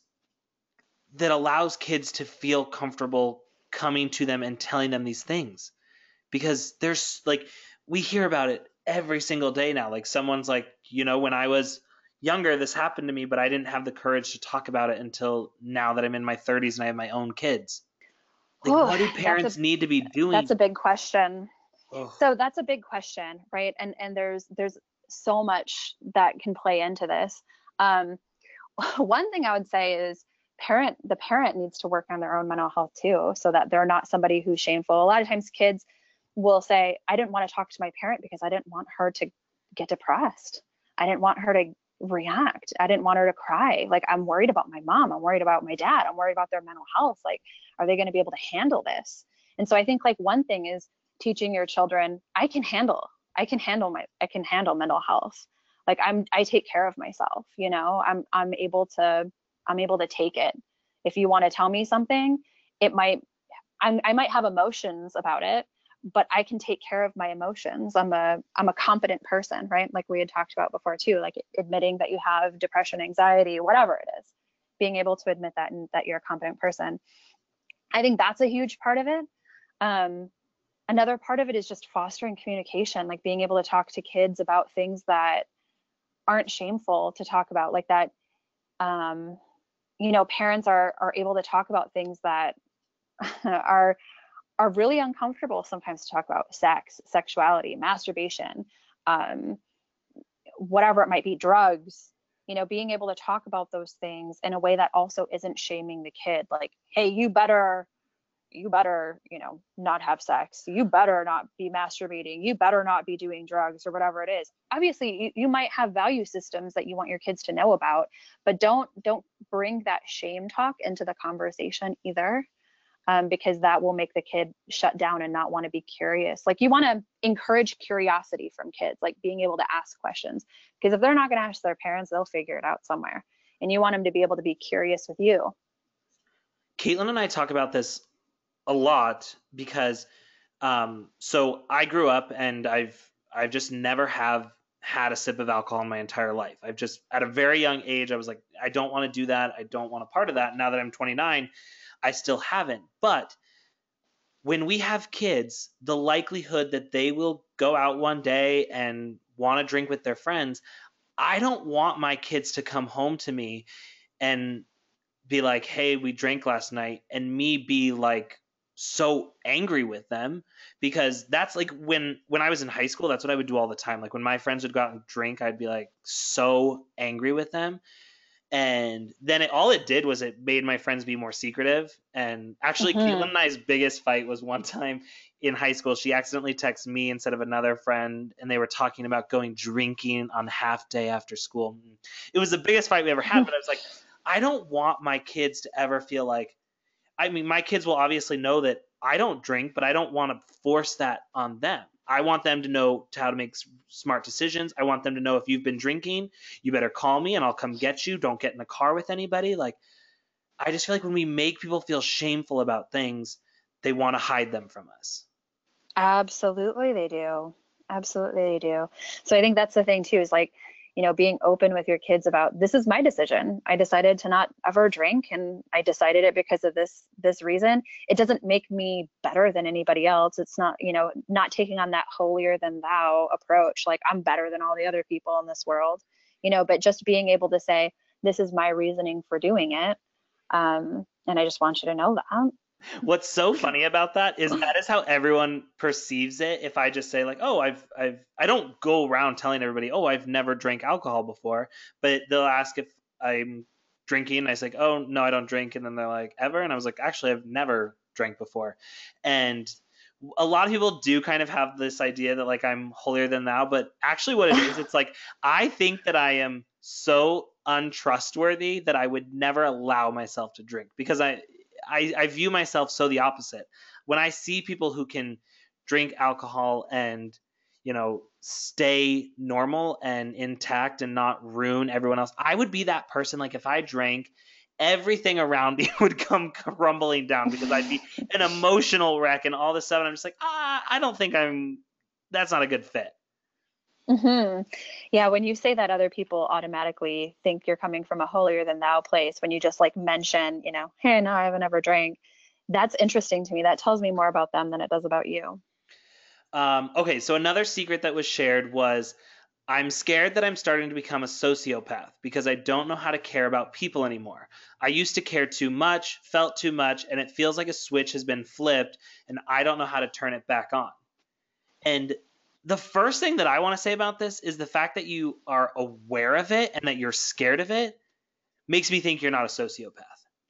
that allows kids to feel comfortable coming to them and telling them these things? Because there's like, we hear about it every single day now. Like someone's like, you know, when I was younger, this happened to me, but I didn't have the courage to talk about it until now that I'm in my thirties and I have my own kids. Like, Oh, what do that's a parents need to be doing? that's a big question. Oh, So that's a big question, right? And and there's there's so much that can play into this. Um, one thing I would say is parent the parent needs to work on their own mental health too, so that they're not somebody who's shameful. A lot of times kids will say, I didn't want to talk to my parent because I didn't want her to get depressed. I didn't want her to react. I didn't want her to cry. Like, I'm worried about my mom. I'm worried about my dad. I'm worried about their mental health. Like, are they going to be able to handle this? And so I think like one thing is teaching your children, I can handle, I can handle my, I can handle mental health. Like I'm, I take care of myself, you know, I'm, I'm able to, I'm able to take it. If you want to tell me something, it might, I'm, I might have emotions about it, but I can take care of my emotions. I'm a, I'm a competent person, right? Like we had talked about before too, like admitting that you have depression, anxiety, whatever it is, being able to admit that and that you're a competent person. I think that's a huge part of it. Um, another part of it is just fostering communication, like being able to talk to kids about things that aren't shameful to talk about, like that, um, you know, parents are, are able to talk about things that are, are really uncomfortable sometimes to talk about: sex, sexuality, masturbation, um, whatever it might be, drugs, you know, being able to talk about those things in a way that also isn't shaming the kid. Like, hey, you better, you better, you know, not have sex. You better not be masturbating. You better not be doing drugs or whatever it is. Obviously, you, you might have value systems that you want your kids to know about, but don't don't bring that shame talk into the conversation either, um, because that will make the kid shut down and not want to be curious. Like, you want to encourage curiosity from kids, like being able to ask questions, because if they're not going to ask their parents, they'll figure it out somewhere. And you want them to be able to be curious with you. Caitlin and I talk about this a lot because um, so I grew up and I've I've just never have had a sip of alcohol in my entire life. I've just, at a very young age, I was like, I don't want to do that. I don't want a part of that. Now that I'm twenty-nine, I still haven't. But when we have kids, the likelihood that they will go out one day and want to drink with their friends, I don't want my kids to come home to me and be like, hey, we drank last night, and me be like so angry with them, because that's like when when I was in high school, that's what I would do all the time. Like when my friends would go out and drink, I'd be like so angry with them. And then it, all it did was it made my friends be more secretive. And actually, Mhm. Caitlin and I's biggest fight was one time in high school. She accidentally texted me instead of another friend, and they were talking about going drinking on half day after school. It was the biggest fight we ever had, but I was like, I don't want my kids to ever feel like, I mean, my kids will obviously know that I don't drink, but I don't want to force that on them. I want them to know how to make s- smart decisions. I want them to know, if you've been drinking, you better call me and I'll come get you. Don't get in the car with anybody. Like, I just feel like when we make people feel shameful about things, they want to hide them from us. Absolutely, they do. Absolutely, they do. So I think that's the thing too, is like, you know, being open with your kids about, this is my decision. I decided to not ever drink, and I decided it because of this this reason. It doesn't make me better than anybody else. It's not, you know, not taking on that holier than thou approach, like I'm better than all the other people in this world, you know, but just being able to say, this is my reasoning for doing it. Um, and I just want you to know that. What's so funny about that is that is how everyone perceives it. If I just say like, oh, I've, I've, I don't go around telling everybody, oh, I've never drank alcohol before, but they'll ask if I'm drinking. And I say, like, oh, no, I don't drink. And then they're like, ever? And I was like, actually, I've never drank before. And a lot of people do kind of have this idea that like I'm holier than thou, but actually what it is, it's like, I think that I am so untrustworthy that I would never allow myself to drink, because I, I, I view myself so the opposite. When I see people who can drink alcohol and, you know, stay normal and intact and not ruin everyone else, I would be that person. Like if I drank, everything around me would come crumbling down, because I'd be an emotional wreck, and all of a sudden I'm just like, ah, I don't think I'm, that's not a good fit. Hmm. Yeah, when you say that, other people automatically think you're coming from a holier than thou place when you just like mention, you know, hey, no, I haven't ever drank. That's interesting to me. That tells me more about them than it does about you. Um, okay, so another secret that was shared was, I'm scared that I'm starting to become a sociopath because I don't know how to care about people anymore. I used to care too much, felt too much, and it feels like a switch has been flipped and I don't know how to turn it back on. And the first thing that I want to say about this is the fact that you are aware of it and that you're scared of it makes me think you're not a sociopath.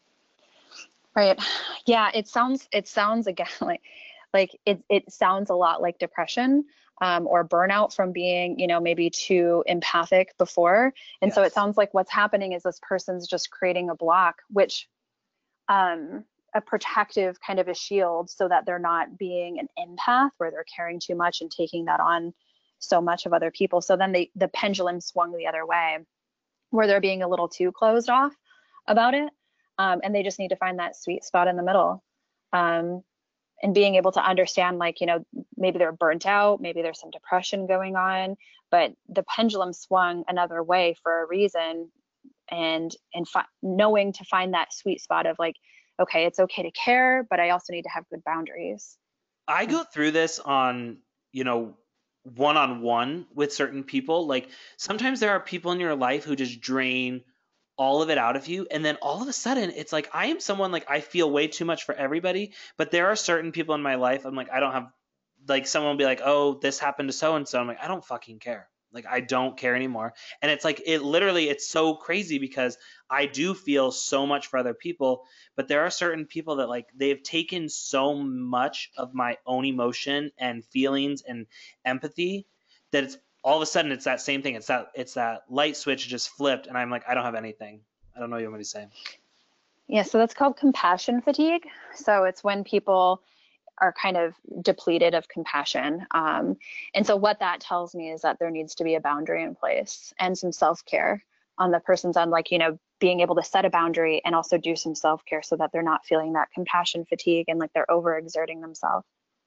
Right. Yeah, it sounds it sounds again like like it it sounds a lot like depression, um, or burnout from being, you know, maybe too empathic before. And so it Yes. sounds like what's happening is this person's just creating a block, which um a protective kind of a shield, so that they're not being an empath where they're caring too much and taking that on so much of other people. So then they the pendulum swung the other way, where they're being a little too closed off about it. Um, and they just need to find that sweet spot in the middle. Um, and being able to understand, like, you know, maybe they're burnt out, maybe there's some depression going on, but the pendulum swung another way for a reason. And and fi- knowing to find that sweet spot of like, okay, it's okay to care, but I also need to have good boundaries. I go through this on, you know, one-on-one with certain people. Like sometimes there are people in your life who just drain all of it out of you, and then all of a sudden it's like, I am someone, like I feel way too much for everybody, but there are certain people in my life I'm like, I don't have, like someone will be like, oh, this happened to so and so, I'm like, I don't fucking care. Like, I don't care anymore. And it's like, it literally, it's so crazy because I do feel so much for other people, but there are certain people that like, they've taken so much of my own emotion and feelings and empathy that it's all of a sudden it's that same thing. It's that, it's that light switch just flipped. And I'm like, I don't have anything. I don't know what you want me to say. Yeah. So that's called compassion fatigue. So it's when people are kind of depleted of compassion. Um, and so what that tells me is that there needs to be a boundary in place and some self-care on the person's end, like, you know, being able to set a boundary and also do some self-care so that they're not feeling that compassion fatigue and like they're overexerting themselves.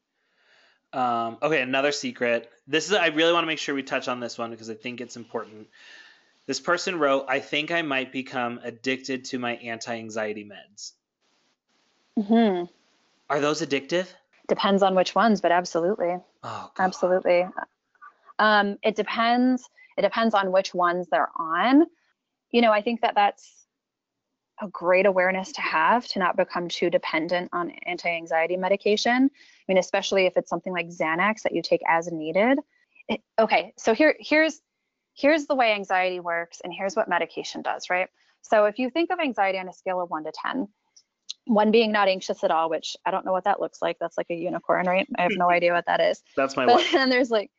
Um, okay, another secret. This is, I really want to make sure we touch on this one because I think it's important. This person wrote, I think I might become addicted to my anti-anxiety meds. Mm-hmm. Are those addictive? Depends on which ones, but absolutely. Oh, God. Absolutely. Um, it depends. It depends on which ones they're on. You know, I think that that's a great awareness to have, to not become too dependent on anti-anxiety medication. I mean, especially if it's something like Xanax that you take as needed. It, okay, so here, here's, here's the way anxiety works, and here's what medication does, right? So if you think of anxiety on a scale of one to ten, one being not anxious at all, which I don't know what that looks like. That's like a unicorn, right? I have no idea what that is. That's my but wife. Then there's like,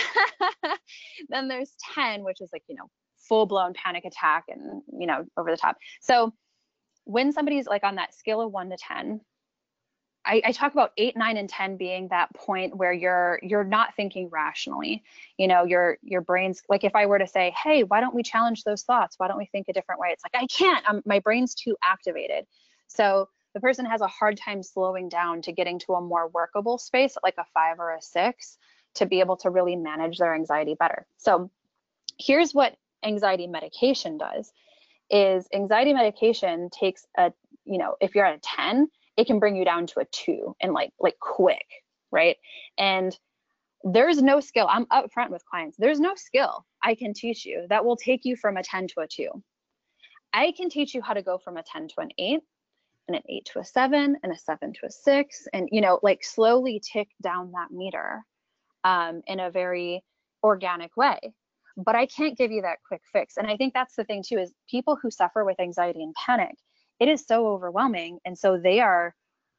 then there's ten, which is like, you know, full blown panic attack and, you know, over the top. So when somebody's like on that scale of one to ten, I, I talk about eight, nine, and ten being that point where you're you're not thinking rationally. You know, your your brain's like, if I were to say, hey, why don't we challenge those thoughts? Why don't we think a different way? It's like, I can't. I'm, my brain's too activated. So the person has a hard time slowing down to getting to a more workable space, like a five or a six, to be able to really manage their anxiety better. So here's what anxiety medication does, is anxiety medication takes a, you know, if you're at a ten, it can bring you down to a two and like, like quick, right? And there's no skill. I'm upfront with clients. There's no skill I can teach you that will take you from a ten to a two. I can teach you how to go from a ten to an eight, and an eight to a seven, and a seven to a six, and, you know, like slowly tick down that meter um, in a very organic way. But I can't give you that quick fix. And I think that's the thing too, is people who suffer with anxiety and panic, it is so overwhelming. And so they are,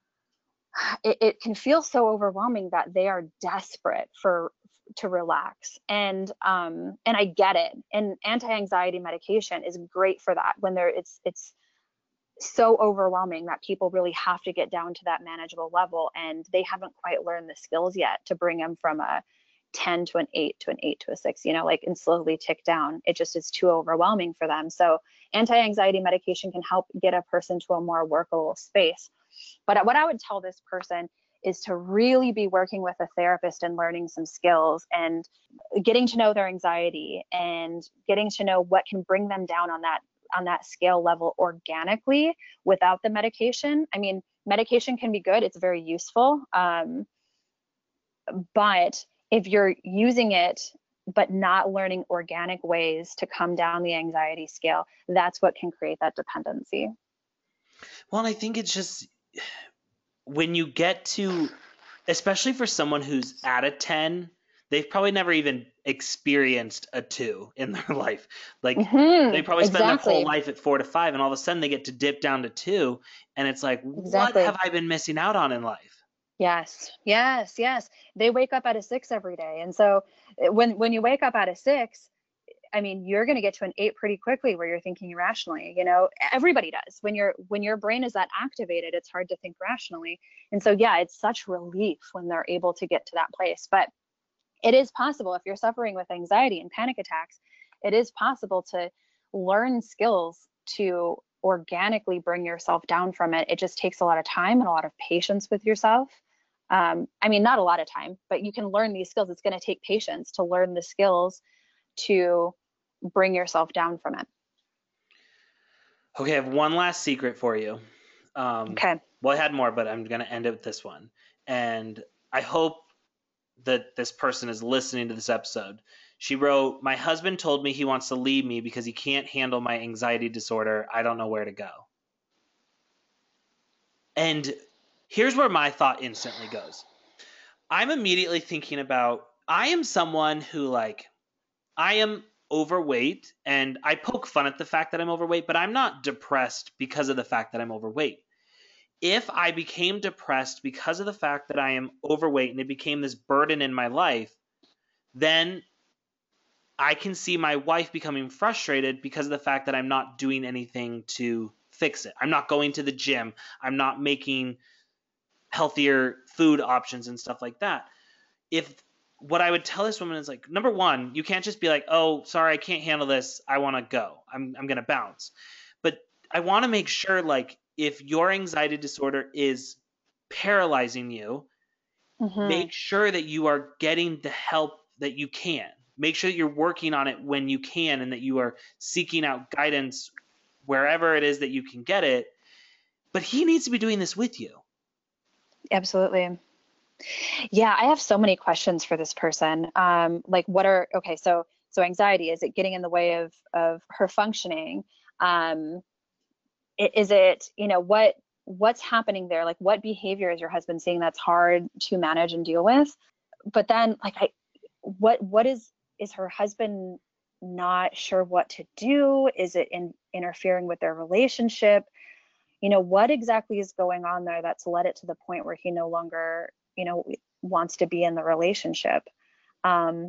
it, it can feel so overwhelming that they are desperate for, to relax. And, um, and I get it. And anti-anxiety medication is great for that when there it's, it's, so overwhelming that people really have to get down to that manageable level, and they haven't quite learned the skills yet to bring them from a ten to an eight to an eight to a six, you know, like, and slowly tick down. It just is too overwhelming for them. So anti-anxiety medication can help get a person to a more workable space. But what I would tell this person is to really be working with a therapist and learning some skills and getting to know their anxiety and getting to know what can bring them down on that on that scale level organically without the medication. I mean, medication can be good. It's very useful. Um, but if you're using it, but not learning organic ways to come down the anxiety scale, that's what can create that dependency. Well, and I think it's just when you get to, especially for someone who's at a ten, they've probably never even experienced a two in their life. Like mm-hmm, they probably spend exactly. their whole life at four to five, and all of a sudden they get to dip down to two. And it's like, exactly. What have I been missing out on in life? Yes, yes, yes. They wake up at a six every day. And so when, when you wake up at a six, I mean, you're going to get to an eight pretty quickly where you're thinking irrationally. You know, everybody does. When your when your brain is that activated, it's hard to think rationally. And so, yeah, it's such relief when they're able to get to that place. But it is possible, if you're suffering with anxiety and panic attacks, it is possible to learn skills to organically bring yourself down from it. It just takes a lot of time and a lot of patience with yourself. Um, I mean, not a lot of time, but you can learn these skills. It's going to take patience to learn the skills to bring yourself down from it. Okay, I have one last secret for you. Um, okay. Well, I had more, but I'm going to end it with this one. And I hope that this person is listening to this episode. She wrote, my husband told me he wants to leave me because he can't handle my anxiety disorder. I don't know where to go. And here's where my thought instantly goes. I'm immediately thinking about, I am someone who, like, I am overweight, and I poke fun at the fact that I'm overweight, but I'm not depressed because of the fact that I'm overweight. If I became depressed because of the fact that I am overweight and it became this burden in my life, then I can see my wife becoming frustrated because of the fact that I'm not doing anything to fix it. I'm not going to the gym. I'm not making healthier food options and stuff like that. If what I would tell this woman is like, number one, you can't just be like, oh, sorry, I can't handle this. I want to go. I'm, I'm going to bounce. But I want to make sure, like, if your anxiety disorder is paralyzing you, Mm-hmm. make sure that you are getting the help that you can. Make sure that you're working on it when you can and that you are seeking out guidance wherever it is that you can get it. But he needs to be doing this with you. Absolutely. Yeah, I have so many questions for this person. Um, like what are, okay, so so anxiety, is it getting in the way of of her functioning? Um, i- is it, you know, what what's happening there? Like what behavior is your husband seeing that's hard to manage and deal with? But then like I what what is is her husband not sure what to do? Is it in interfering with their relationship? You know, what exactly is going on there that's led it to the point where he no longer, you know, wants to be in the relationship? Um,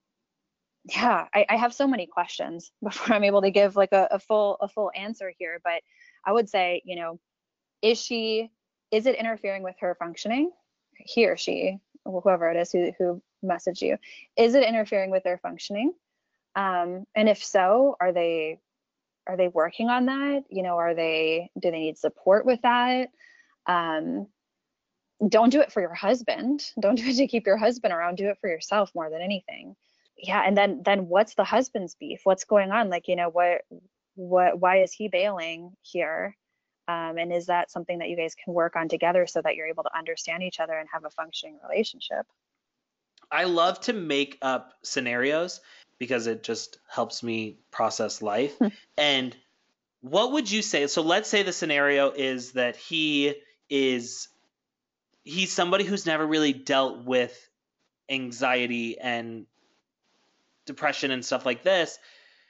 yeah, I, I have so many questions before I'm able to give like a, a full a full answer here. But I would say, you know, is she is it interfering with her functioning? He or she, whoever it is who who messaged you, is it interfering with their functioning? Um, and if so, are they are they working on that? You know, are they do they need support with that? Um, don't do it for your husband. Don't do it to keep your husband around. Do it for yourself more than anything. Yeah, and then then what's the husband's beef? What's going on? Like, you know, what what why is he bailing here? Um, and is that something that you guys can work on together so that you're able to understand each other and have a functioning relationship? I love to make up scenarios because it just helps me process life. And what would you say? So let's say the scenario is that he is he's somebody who's never really dealt with anxiety and depression and stuff like this,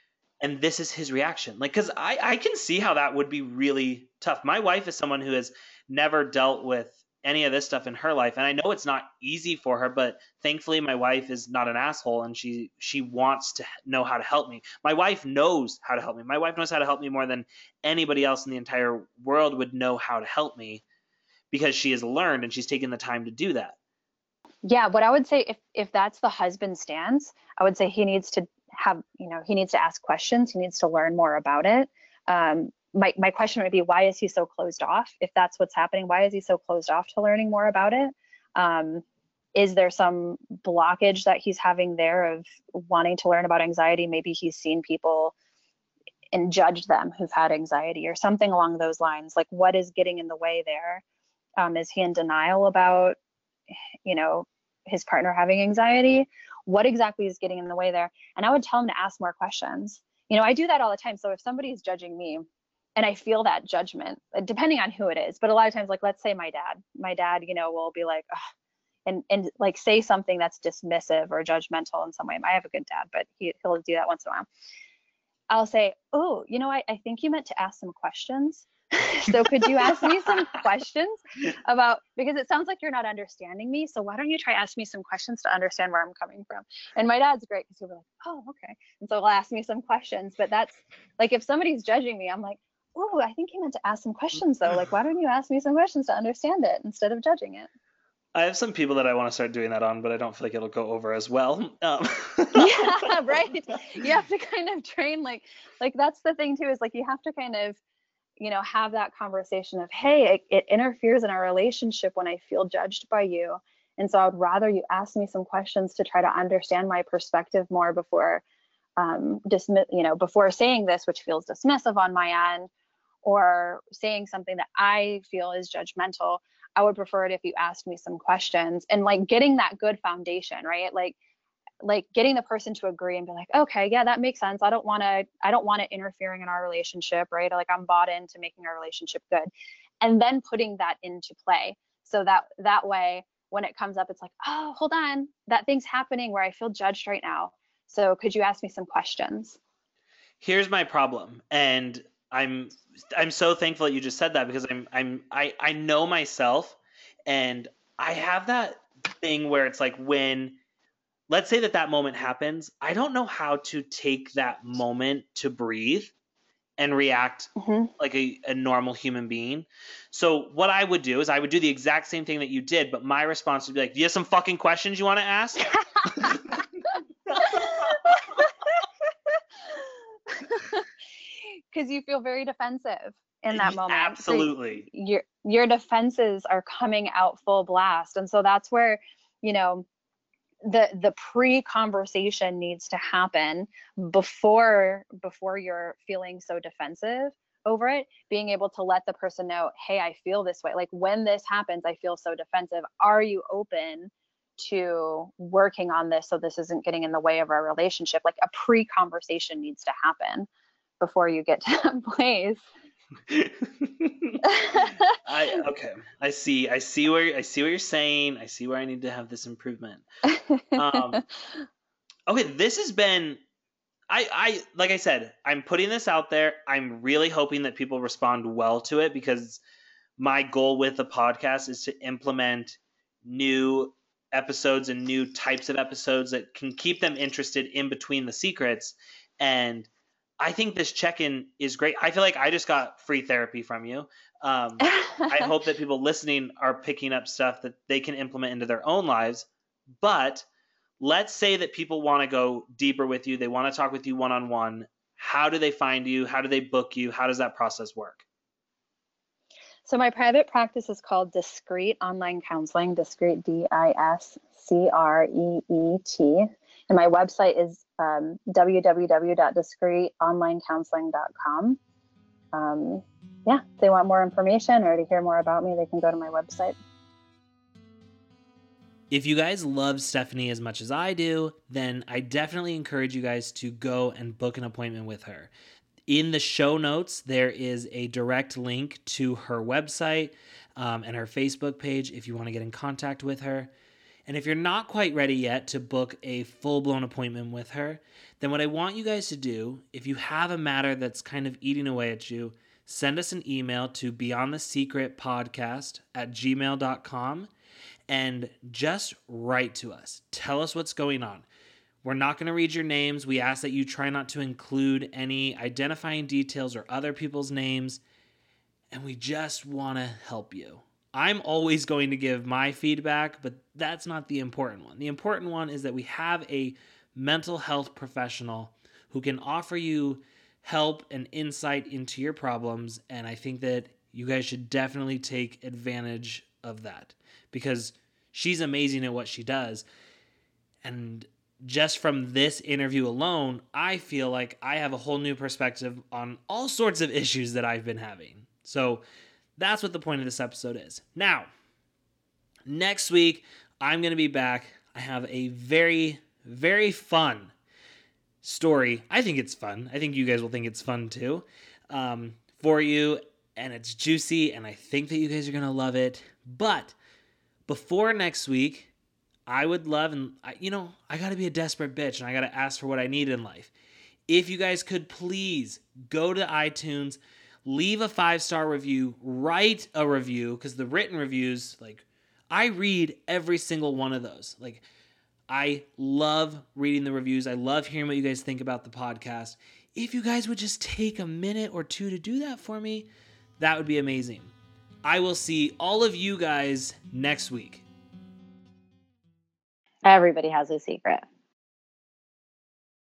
and this is his reaction. Like, because I, I can see how that would be really tough. My wife is someone who has never dealt with any of this stuff in her life, and I know it's not easy for her, but thankfully my wife is not an asshole, and she she wants to know how to help me. My wife knows how to help me. My wife knows how to help me more than anybody else in the entire world would know how to help me, because she has learned and she's taken the time to do that. Yeah, what I would say, if if that's the husband's stance, I would say he needs to have, you know, he needs to ask questions. He needs to learn more about it. Um, my my question would be, why is he so closed off? If that's what's happening, why is he so closed off to learning more about it? Um, is there some blockage that he's having there of wanting to learn about anxiety? Maybe he's seen people and judged them who've had anxiety or something along those lines. Like, what is getting in the way there? Um, is he in denial about, you know, his partner having anxiety? What exactly is getting in the way there? And I would tell him to ask more questions. You know, I do that all the time. So if somebody's judging me and I feel that judgment, depending on who it is, but a lot of times, like, let's say my dad, my dad, you know, will be like, ugh, and, and like say something that's dismissive or judgmental in some way. I have a good dad, but he, he'll do that once in a while. I'll say, oh, you know, I, I think you meant to ask some questions. So could you ask me some questions about, because it sounds like you're not understanding me. So why don't you try ask me some questions to understand where I'm coming from? And my dad's great because he'll be like, oh, okay. And so he'll ask me some questions. But that's like, if somebody's judging me, I'm like, oh, I think you meant to ask some questions though. Like, why don't you ask me some questions to understand it instead of judging it? I have some people that I want to start doing that on, but I don't feel like it'll go over as well. Um. Yeah, right. You have to kind of train, like, like that's the thing too, is like, you have to kind of, you know, have that conversation of, hey, it, it interferes in our relationship when I feel judged by you. And so I would rather you ask me some questions to try to understand my perspective more before, um, dismiss, you know, before saying this, which feels dismissive on my end, or saying something that I feel is judgmental. I would prefer it if you asked me some questions and like getting that good foundation, right? Like, like getting the person to agree and be like, okay, yeah, that makes sense. I don't want to, I don't want it interfering in our relationship, right? Like, I'm bought into making our relationship good. And then putting that into play. So that, that way, when it comes up, it's like, oh, hold on, that thing's happening where I feel judged right now. So could you ask me some questions? Here's my problem. And I'm I'm so thankful that you just said that, because I'm I'm I, I know myself, and I have that thing where it's like, when let's say that that moment happens, I don't know how to take that moment to breathe and react Mm-hmm. like a, a normal human being. So what I would do is I would do the exact same thing that you did, but my response would be like, do you have some fucking questions you want to ask? Because you feel very defensive in that moment. Absolutely. So your your defenses are coming out full blast. And so that's where, you know, the the pre-conversation needs to happen before before you're feeling so defensive over it. Being able to let the person know, hey, I feel this way. Like, when this happens, I feel so defensive. Are you open to working on this so this isn't getting in the way of our relationship? Like, a pre-conversation needs to happen before you get to that place. I okay. I see. I see where I see what you're saying. I see where I need to have this improvement. Um, okay, this has been. I I like I said, I'm putting this out there. I'm really hoping that people respond well to it, because my goal with the podcast is to implement new episodes and new types of episodes that can keep them interested in between the secrets. And I think this check-in is great. I feel like I just got free therapy from you. Um, I hope that people listening are picking up stuff that they can implement into their own lives. But let's say that people want to go deeper with you. They want to talk with you one-on-one. How do they find you? How do they book you? How does that process work? So my private practice is called Discreet Online Counseling, Discreet, D I S C R E E T. And my website is um, w w w dot discreet online counseling dot com. Um, yeah, if they want more information or to hear more about me, they can go to my website. If you guys love Stephanie as much as I do, then I definitely encourage you guys to go and book an appointment with her. In the show notes, there is a direct link to her website um, and her Facebook page if you want to get in contact with her. And if you're not quite ready yet to book a full-blown appointment with her, then what I want you guys to do, if you have a matter that's kind of eating away at you, send us an email to beyond the secret podcast at gmail dot com and just write to us. Tell us what's going on. We're not going to read your names. We ask that you try not to include any identifying details or other people's names, and we just want to help you. I'm always going to give my feedback, but that's not the important one. The important one is that we have a mental health professional who can offer you help and insight into your problems, and I think that you guys should definitely take advantage of that, because she's amazing at what she does. And just from this interview alone, I feel like I have a whole new perspective on all sorts of issues that I've been having. So that's what the point of this episode is. Now, next week, I'm going to be back. I have a very, very fun story. I think it's fun. I think you guys will think it's fun too, um, for you. And it's juicy, and I think that you guys are going to love it. But before next week, I would love, and I, you know, I got to be a desperate bitch, and I got to ask for what I need in life. If you guys could please go to iTunes, leave a five-star review, write a review, because the written reviews, like, I read every single one of those. Like, I love reading the reviews. I love hearing what you guys think about the podcast. If you guys would just take a minute or two to do that for me, that would be amazing. I will see all of you guys next week. Everybody has a secret.